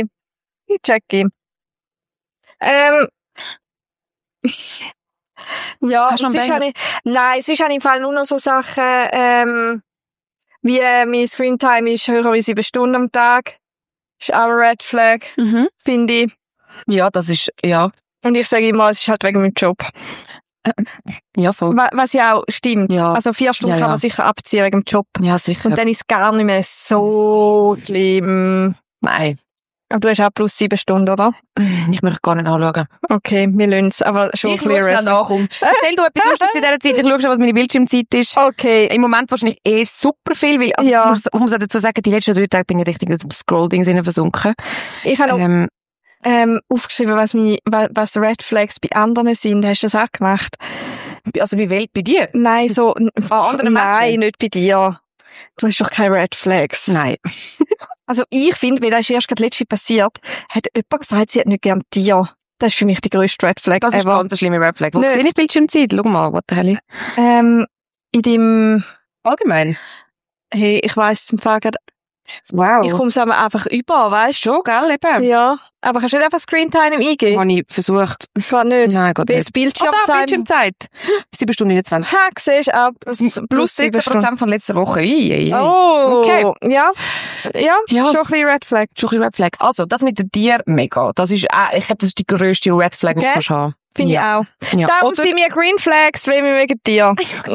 S2: Ja, es ist eigentlich im Fall nur noch so Sachen, wie mein Screentime ist höher wie 7 Stunden am Tag. Ist auch ein Red Flag, finde ich.
S1: Ja, das ist, ja.
S2: Und ich sage immer, es ist halt wegen meinem Job.
S1: Ja, voll.
S2: Was ja auch stimmt. Ja. Also 4 Stunden kann man sicher abziehen wegen dem Job.
S1: Ja, sicher.
S2: Und dann ist es gar nicht mehr so schlimm.
S1: Nein.
S2: Aber du hast auch plus 7 Stunden, oder?
S1: Ich möchte gar nicht anschauen.
S2: Okay, wir lassen es, aber schon
S1: ich schaue schnell nach. Erzähl du etwas Lustiges in dieser Zeit. Ich schaue schon, was meine Bildschirmzeit ist.
S2: Okay.
S1: Im Moment wahrscheinlich super viel, weil, also ich muss auch dazu sagen, die letzten 3 Tage bin ich richtig im Scroll-Dings versunken.
S2: Ich habe aufgeschrieben, was Red Flags bei anderen sind. Hast du das auch gemacht?
S1: Also wie Welt bei dir?
S2: Nein, so
S1: an anderen Menschen?
S2: Nein, nicht bei dir. Du hast doch keine Red Flags.
S1: Nein.
S2: Also ich finde, weil das ist erst gerade letztes passiert, hat jemand gesagt, sie hat nicht gern Tier. Das ist für mich die grösste Red Flag
S1: Das ist
S2: ever.
S1: Ganz eine schlimme Red Flag. Wo sehe ich Bildschirmzeit? Schau mal, what the hell?
S2: In dem...
S1: Allgemein?
S2: Hey, ich weiss im Fall gerade...
S1: Wow.
S2: Ich komme es einfach über, weißt du?
S1: Schon, gell, eben?
S2: Ja. Aber kannst du nicht einfach Screentime eingeben?
S1: Habe ich versucht.
S2: Gar nicht.
S1: Nein, Gott nicht. Bildschirmzeit. 7 Stunden 29.
S2: Ha, siehst du auch.
S1: Plus 17% von letzter Woche.
S2: Oh. Okay. Ja,
S1: schon
S2: ein bisschen Red Flag.
S1: Schon ein bisschen Red Flag. Also, das mit den Tieren, mega. Das ist, ich glaube, das ist die grösste Red Flag, die du kannst haben.
S2: Finde ich auch.
S1: Ja.
S2: Darum sind wir Green Flags, weil wir wegen dir.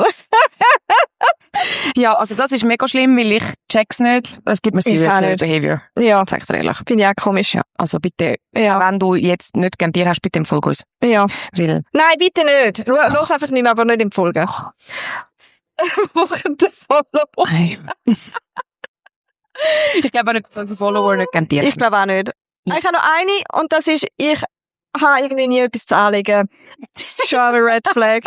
S1: Ja, also das ist mega schlimm, weil ich check's nicht. Es gibt mir serious behavior.
S2: Ja.
S1: Sag's dir ehrlich.
S2: Finde ich auch komisch.
S1: Ja. Also bitte, wenn du jetzt nicht gern Tier hast, bitte empfolge uns.
S2: Ja.
S1: Weil...
S2: Nein, bitte nicht. Los einfach nicht mehr, aber nicht empfolgen. Wochen Follower.
S1: Nein. Ich glaube auch nicht, dass unsere Follower nicht gern Tier haben.
S2: Ich glaube auch nicht. Ich habe noch eine und das ist, ich habe irgendwie nie etwas zu anlegen. Schon eine Red Flag.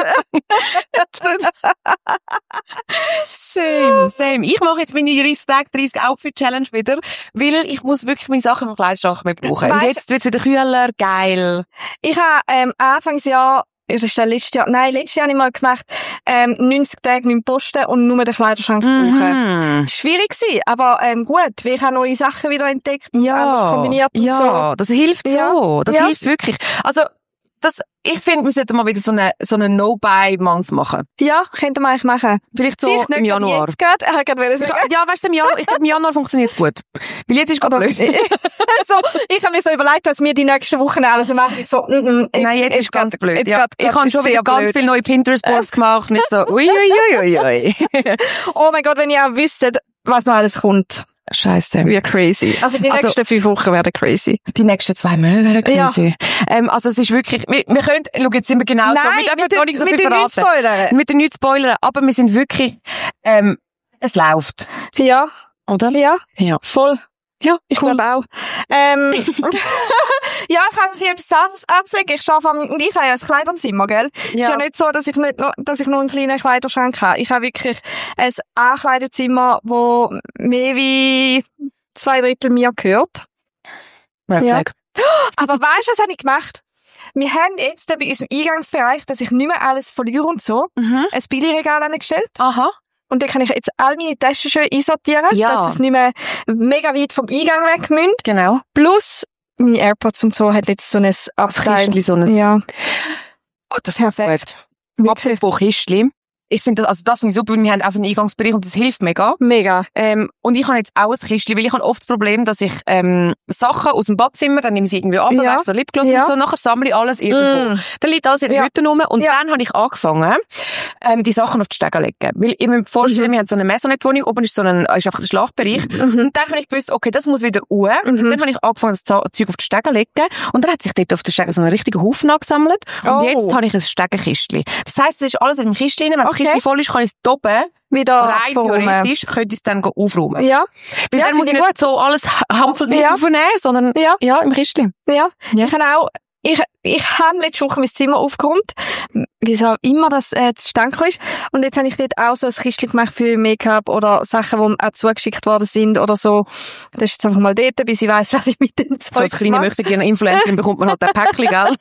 S1: Same. Ich mache jetzt meine 30 Outfit Challenge wieder, weil ich muss wirklich meine Sachen im Kleiderschrank mehr brauchen. Und jetzt wird's wieder kühler, geil.
S2: Ich habe Anfangsjahr, das ist letztes Jahr habe ich mal gemacht, 90 Tage nicht posten und nur den Kleiderschrank brauchen. Schwierig gewesen, aber gut, weil ich habe neue Sachen wieder entdeckt und alles kombiniert und so.
S1: Ja, das hilft so. Das hilft wirklich. Also, ich finde, wir sollten mal wieder so eine No-Buy-Month machen.
S2: Ja, könnte man eigentlich machen.
S1: Vielleicht so im Januar.
S2: Jetzt gerade,
S1: ja, weißt du, im Januar funktioniert es gut. Weil jetzt ist es blöd.
S2: Ich habe mir so überlegt, dass wir die nächsten Wochen alles machen. Ich so,
S1: nein, jetzt ist ganz blöd. Ja. Ich habe schon wieder ganz viele neue Pinterest-Boards gemacht. Nicht so, ui.
S2: Oh mein Gott, wenn ihr auch wüsstet, was noch alles kommt.
S1: Scheiße.
S2: Wir crazy. Also die nächsten 5 Wochen werden crazy.
S1: Die nächsten 2 Monate werden crazy. Ja. Also es ist wirklich, wir können, schau, jetzt sind wir genau so.
S2: Nein, mit
S1: den nicht spoilern. Aber wir sind wirklich, es läuft.
S2: Ja.
S1: Oder?
S2: Ja. Voll.
S1: Ja,
S2: ich glaube auch. Ja, ich habe hier etwas anzulegen. Ich habe ja ein Kleiderzimmer, gell? Ja. Ist ja nicht so, dass ich nur einen kleinen Kleiderschrank habe. Ich habe wirklich ein Ankleidezimmer, wo mehr wie 2/3 mir gehört.
S1: Ja.
S2: Aber weißt du, was habe ich gemacht? Wir haben jetzt bei unserem Eingangsbereich, dass ich nicht mehr alles verliere und so, ein Billigregal angestellt.
S1: Aha.
S2: Und dann kann ich jetzt all meine Taschen schön einsortieren,
S1: dass
S2: es nicht mehr mega weit vom Eingang weg müssen.
S1: Genau.
S2: Plus, meine AirPods und so hat jetzt so ein Abteil.
S1: Ja. Oh, das ist perfekt. Apropos Kistchen. Ich finde das finde ich super, weil wir haben auch so einen Eingangsbereich und das hilft mega.
S2: Mega.
S1: Und ich habe jetzt auch ein Kistchen, weil ich habe oft das Problem, dass ich Sachen aus dem Badzimmer, dann nehme ich sie irgendwie ab, so Lipgloss und so, nachher sammle ich alles irgendwo. Dann liegt alles in der Hütte rum und dann habe ich angefangen, die Sachen auf die Stege zu legen. Weil ich mir vorstelle, wir haben so eine Maisonette-Wohnung, oben ist ist einfach der Schlafbereich. Und dann habe ich gewusst, okay, das muss wieder ruhen. Und dann habe ich angefangen, das Zeug auf die Stege zu legen. Und dann hat sich dort auf der Stege so einen richtigen Haufen angesammelt. Und jetzt habe ich ein Stegenkistchen. Das heisst, es ist alles in dem Kistchen. Wenn das Kistchen voll ist, kann ich es oben
S2: wieder
S1: rein theoretisch, könnte ich es dann aufräumen.
S2: Ja.
S1: Weil dann muss ich nicht so alles hampelmäßig aufnehmen, sondern im Kistchen.
S2: Ja. Ich kann auch, ich habe letzte Woche mein Zimmer aufgeräumt, wieso auch immer das zustande ist. Und jetzt habe ich dort auch so ein Kistchen gemacht für Make-up oder Sachen, die auch zugeschickt worden sind oder so. Das ist jetzt einfach mal dort, bis ich weiss, was ich mit dem Zeug mache.
S1: So als kleine möchte gerne Influencerin bekommt man halt ein Päckchen, gell?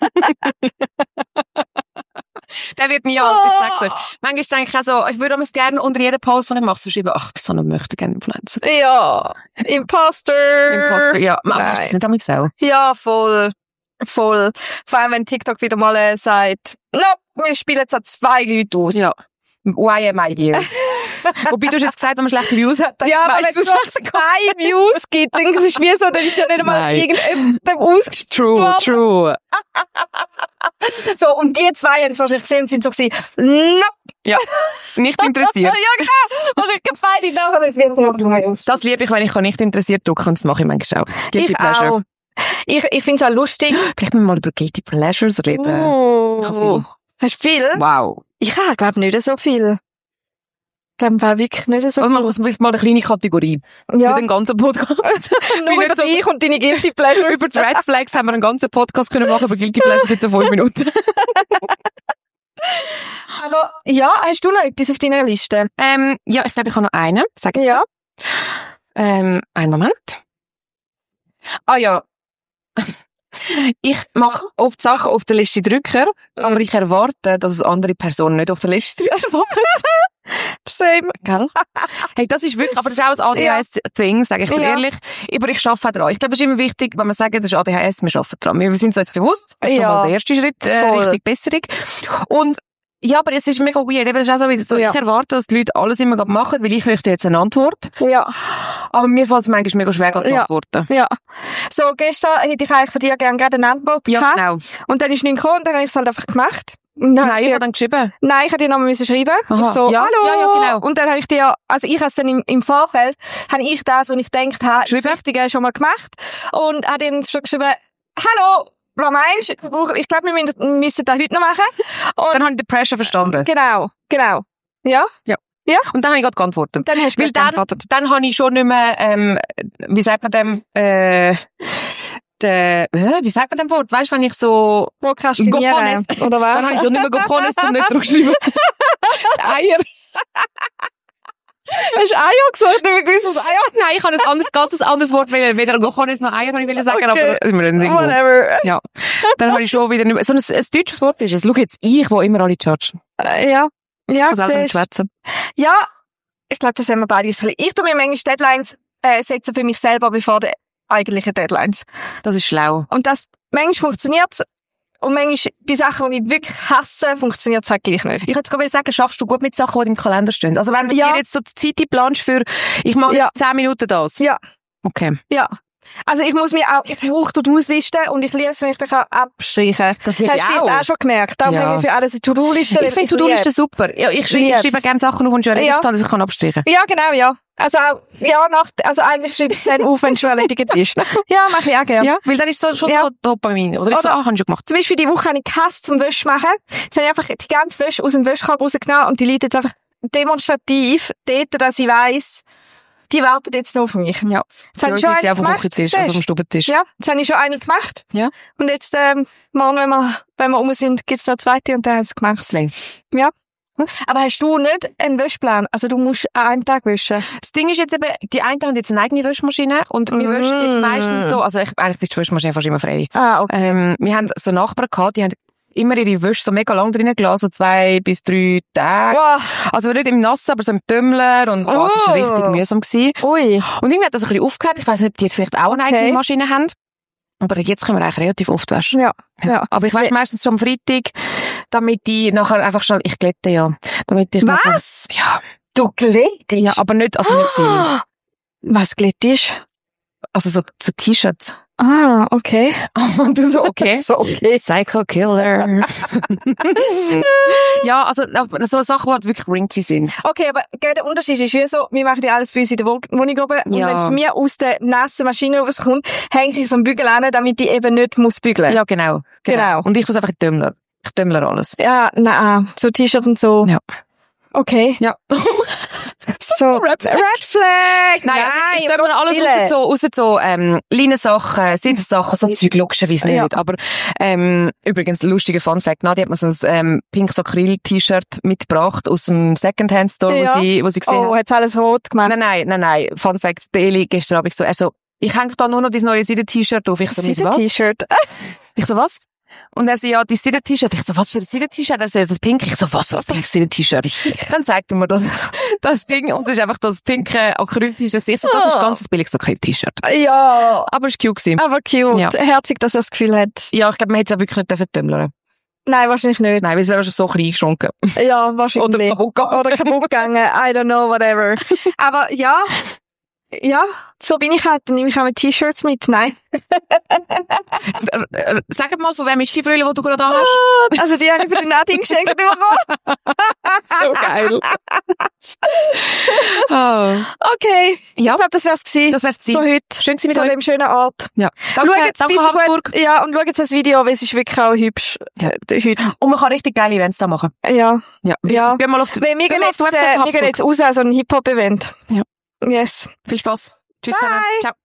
S1: Der wird nie alt, ich sag's euch. Manchmal denke ich auch so, ich würde gerne unter jeder Post von ihm machen, so schreiben, ach, so eine möchte gerne Influencer.
S2: Ja, Imposter,
S1: ja. Aber das nicht damit auch.
S2: Ja, voll. Vor allem, wenn TikTok wieder mal sagt, wir spielen jetzt an 2 Leute aus.
S1: Ja. Why am I here? Wobei du hast jetzt gesagt, wenn man schlechte Views hat, dann
S2: ja, aber wenn es keine Views gibt, dann ist es wie so, dann ist ja nicht einmal irgendjemandem ausgespielt.
S1: True.
S2: So, und die 2 haben es wahrscheinlich gesehen und sind so gewesen,
S1: ja, nicht interessiert.
S2: Ja, genau. Wahrscheinlich beide nachher.
S1: Das liebe ich, wenn ich nicht interessiert drücke, und das mache ich manchmal auch.
S2: Guilty Pleasure. Auch. Ich finde es auch lustig.
S1: Vielleicht müssen wir mal über Guilty Pleasures reden. Ich habe viel.
S2: Hast du viel?
S1: Wow.
S2: Ich habe, glaube nicht so viel. Ich glaube, wirklich nicht so viel.
S1: Wir machen mal eine kleine Kategorie.
S2: Ja.
S1: Für den ganzen Podcast.
S2: Nur über dich und deine Guilty Pleasures.
S1: Über die Red Flags haben wir einen ganzen Podcast können machen, über Guilty Pleasures in so 5 Minuten.
S2: Aber, ja, hast du noch etwas auf deiner Liste?
S1: Ja, ich glaube, ich habe noch einen. Sag ich.
S2: Ja.
S1: Einen Moment. Ah ja. Ich mache oft Sachen auf der Liste drücken, aber ich erwarte, dass es andere Personen nicht auf der Liste machen.
S2: Same.
S1: Gell? Hey, das ist wirklich, aber das ist auch ein ADHS-Thing, sage ich dir ehrlich. Aber ich arbeite daran. Ich glaube, es ist immer wichtig, wenn man sagt, das ist ADHS, wir arbeiten daran. Wir sind uns bewusst. Das ist schon mal der erste Schritt, Richtung Besserung. Und ja, aber es ist mega weird. Eben, das ist auch so, wie so ich erwarte, dass die Leute alles immer machen, weil ich möchte jetzt eine Antwort.
S2: Ja.
S1: Aber mir fällt es manchmal mega schwer, zu antworten.
S2: Ja. So, gestern hätte ich eigentlich von dir gerne eine Antwort
S1: gehabt. Ja, genau.
S2: Und dann ist nichts gekommen und dann habe ich es halt einfach gemacht.
S1: Nein, ich habe dann geschrieben.
S2: Nein, ich hätte dir nochmal schreiben.
S1: Aha.
S2: Ich so,
S1: ja,
S2: hallo.
S1: Ja, genau.
S2: Und dann habe ich dir, also ich habe es dann im Vorfeld, habe ich das, was ich gedacht habe, das Richtige schon mal gemacht. Und habe dann schon geschrieben, hallo. Was meinst du? Ich glaube, wir müssen das heute noch machen. Und
S1: dann habe ich den Pressure verstanden.
S2: Genau. Ja?
S1: Ja. Und dann habe ich gerade geantwortet.
S2: Dann hast du
S1: geantwortet. Dann habe ich schon nicht mehr, wie sagt man dem, wie sagt man dem Wort? Weißt du, wenn ich so...
S2: Prokrastinieren, oder was?
S1: Dann habe ich schon nicht mehr Gochones zum nicht zurückschreiben. Die Eier.
S2: Hast du Eier gesagt? Nicht gewusst, was Eier?
S1: Nein, ich habe ein ganz anderes Wort wählen. Weder Gochones noch Eier, wollte ich sagen,
S2: okay.
S1: aber ist mir dann Sinn.
S2: Whatever.
S1: Ja. Dann habe ich schon wieder nicht mehr... So ein deutsches Wort ist es. Schau jetzt, wo immer alle judge.
S2: Ja. Ja,
S1: ich kann selber nicht schwätzen.
S2: Ja, ich glaube, das haben wir beide. Ich tue mir manchmal Deadlines setzen für mich selber bevor die eigentlichen Deadlines.
S1: Das ist schlau.
S2: Und das, manchmal funktioniert's. Und manchmal bei Sachen, die ich wirklich hasse, funktioniert es halt gleich nicht.
S1: Ich hätte gerade sagen, schaffst du gut mit Sachen, die im Kalender stehen? Also wenn du dir jetzt so die Zeit planst für, ich mache jetzt 10 Minuten das.
S2: Ja.
S1: Okay.
S2: Ja. Also ich brauche die To-Do-Liste und ich liebe es, wenn ich dich abstreichen.
S1: Das liebe ich auch.
S2: Hast du auch schon gemerkt? Darum haben wir für alles eine To-Do-Liste.
S1: Ich finde To-Do-Liste super. Ich schreibe gerne Sachen auf und schon erledigt habe, dass ich abstreichen kann.
S2: Ja, genau, ja. Also auch, eigentlich schreibe ich es dann auf, wenn es schon erledigt ist. Ja, mache ich auch gerne.
S1: Ja, weil dann ist es schon so Dopamin. Oder so, habe ich schon gemacht.
S2: Zum Beispiel die Woche habe ich gehasst zum Wäsche machen. Jetzt habe ich einfach die ganze Wäsche aus dem Wäschekorb rausgenommen und die liegt jetzt einfach demonstrativ dort, dass ich weiss, die wartet jetzt noch auf mich.
S1: Ja.
S2: Jetzt habe ich schon eine gemacht.
S1: Also auf dem Stubentisch.
S2: Ja, jetzt habe ich schon eine gemacht.
S1: Ja.
S2: Und jetzt, morgen, wenn wir sind, gibt's noch eine zweite und dann hast du es gemacht.
S1: Slay.
S2: Ja. Aber hast du nicht einen Wäschplan? Also du musst an einem Tag waschen.
S1: Das Ding ist jetzt eben, die einen haben jetzt eine eigene Wäschmaschine und wir waschen jetzt meistens so, also eigentlich ist die Wäschmaschine fast immer frei.
S2: Ah, okay.
S1: Wir haben so Nachbarn gehabt, die haben immer ihre Wäsche so mega lang drinnen gelassen, so 2 bis 3 Tage.
S2: Wow.
S1: Also nicht im Nassen, aber so im Tümmler und es war richtig mühsam gewesen.
S2: Ui.
S1: Und irgendwie hat das ein bisschen aufgehört. Ich weiss nicht, ob die jetzt vielleicht auch eine eigene Maschine haben. Aber jetzt können wir eigentlich relativ oft waschen.
S2: Ja.
S1: Aber ich wasche meistens schon am Freitag, damit ich nachher einfach schnell, ich glätte ja. Damit ich
S2: was?
S1: Nachher, ja.
S2: Du glättest?
S1: Ja, aber nicht, also nicht viel.
S2: Was glättest?
S1: Also so T-Shirts.
S2: Ah, okay.
S1: Und du so, okay.
S2: So, okay.
S1: Psycho Killer. Ja, also so Sachen, die halt wirklich wrinkly sind.
S2: Okay, aber der Unterschied ist wie so, wir machen ja alles bei uns in der Wohnung oben. Und wenn es bei mir aus der nassen Maschine rauskommt, hänge ich so einen Bügel an, damit ich eben nicht muss bügeln.
S1: Ja, genau. Und ich tue es einfach in die Tümmler. Ich tümmler alles.
S2: Ja, nein, so T-Shirt und so.
S1: Ja.
S2: Okay.
S1: Ja.
S2: So, Red Flag!
S1: Nein, ich tue alles ausser so Leinensachen, Seidensachen, so Zeug logischerweise nicht. Ja. Aber übrigens, lustiger Funfact, Nadia hat mir so ein pinkes Acryl-T-Shirt mitgebracht aus dem Secondhand-Store, wo sie gesehen hat.
S2: Oh, hat's alles rot gemacht?
S1: Nein. Funfact, der Eli gestern Abend so, ich hänge da nur noch dein neue Seiden-T-Shirt auf. Ich so, was?
S2: Seiden-T-Shirt?
S1: Ich so, was? Und er so, ja, die Seiden-T-Shirt. Ich so, was für ein Seiden-T-Shirt? Er so, das pinke. Ich so, was für ein Seiden-T-Shirt? Dann zeigt er mir das Ding, und das ist einfach das pinke Acryl-T-Shirt. Ich so, das ist ganz billiges Acryl-T-Shirt.
S2: Ja.
S1: Aber es war cute gewesen.
S2: Aber cute. Ja. Herzig, dass er das Gefühl hat.
S1: Ja, ich glaube, man hätte es auch wirklich nicht tümmlern.
S2: Nein, wahrscheinlich nicht.
S1: Nein, weil es wäre schon so klein geschunken.
S2: Ja, wahrscheinlich. Oder kaputt gegangen. I don't know, whatever. Aber ja, so bin ich halt. Dann nehme ich auch mit T-Shirts mit. Nein.
S1: Sag mal, von wem ist die Brille, die du gerade da hast?
S2: Also die habe ich für den Nadine geschenkt bekommen.
S1: So geil.
S2: Okay. Ja. Ich glaube, das wär's gewesen.
S1: Das wär's gewesen.
S2: Von heute.
S1: Schön gewesen mit
S2: von
S1: euch.
S2: Dem schönen Ort.
S1: Ja. Danke Habsburg.
S2: Ja, und schaut jetzt das Video, weil es ist wirklich auch hübsch. Heute.
S1: Und man kann richtig geile Events da machen.
S2: Ja.
S1: Ja. Geh mal auf die
S2: Website. Wir gehen jetzt raus an so ein Hip-Hop-Event.
S1: Ja.
S2: Yes.
S1: Viel Spaß. Tschüss
S2: zusammen.
S1: Ciao.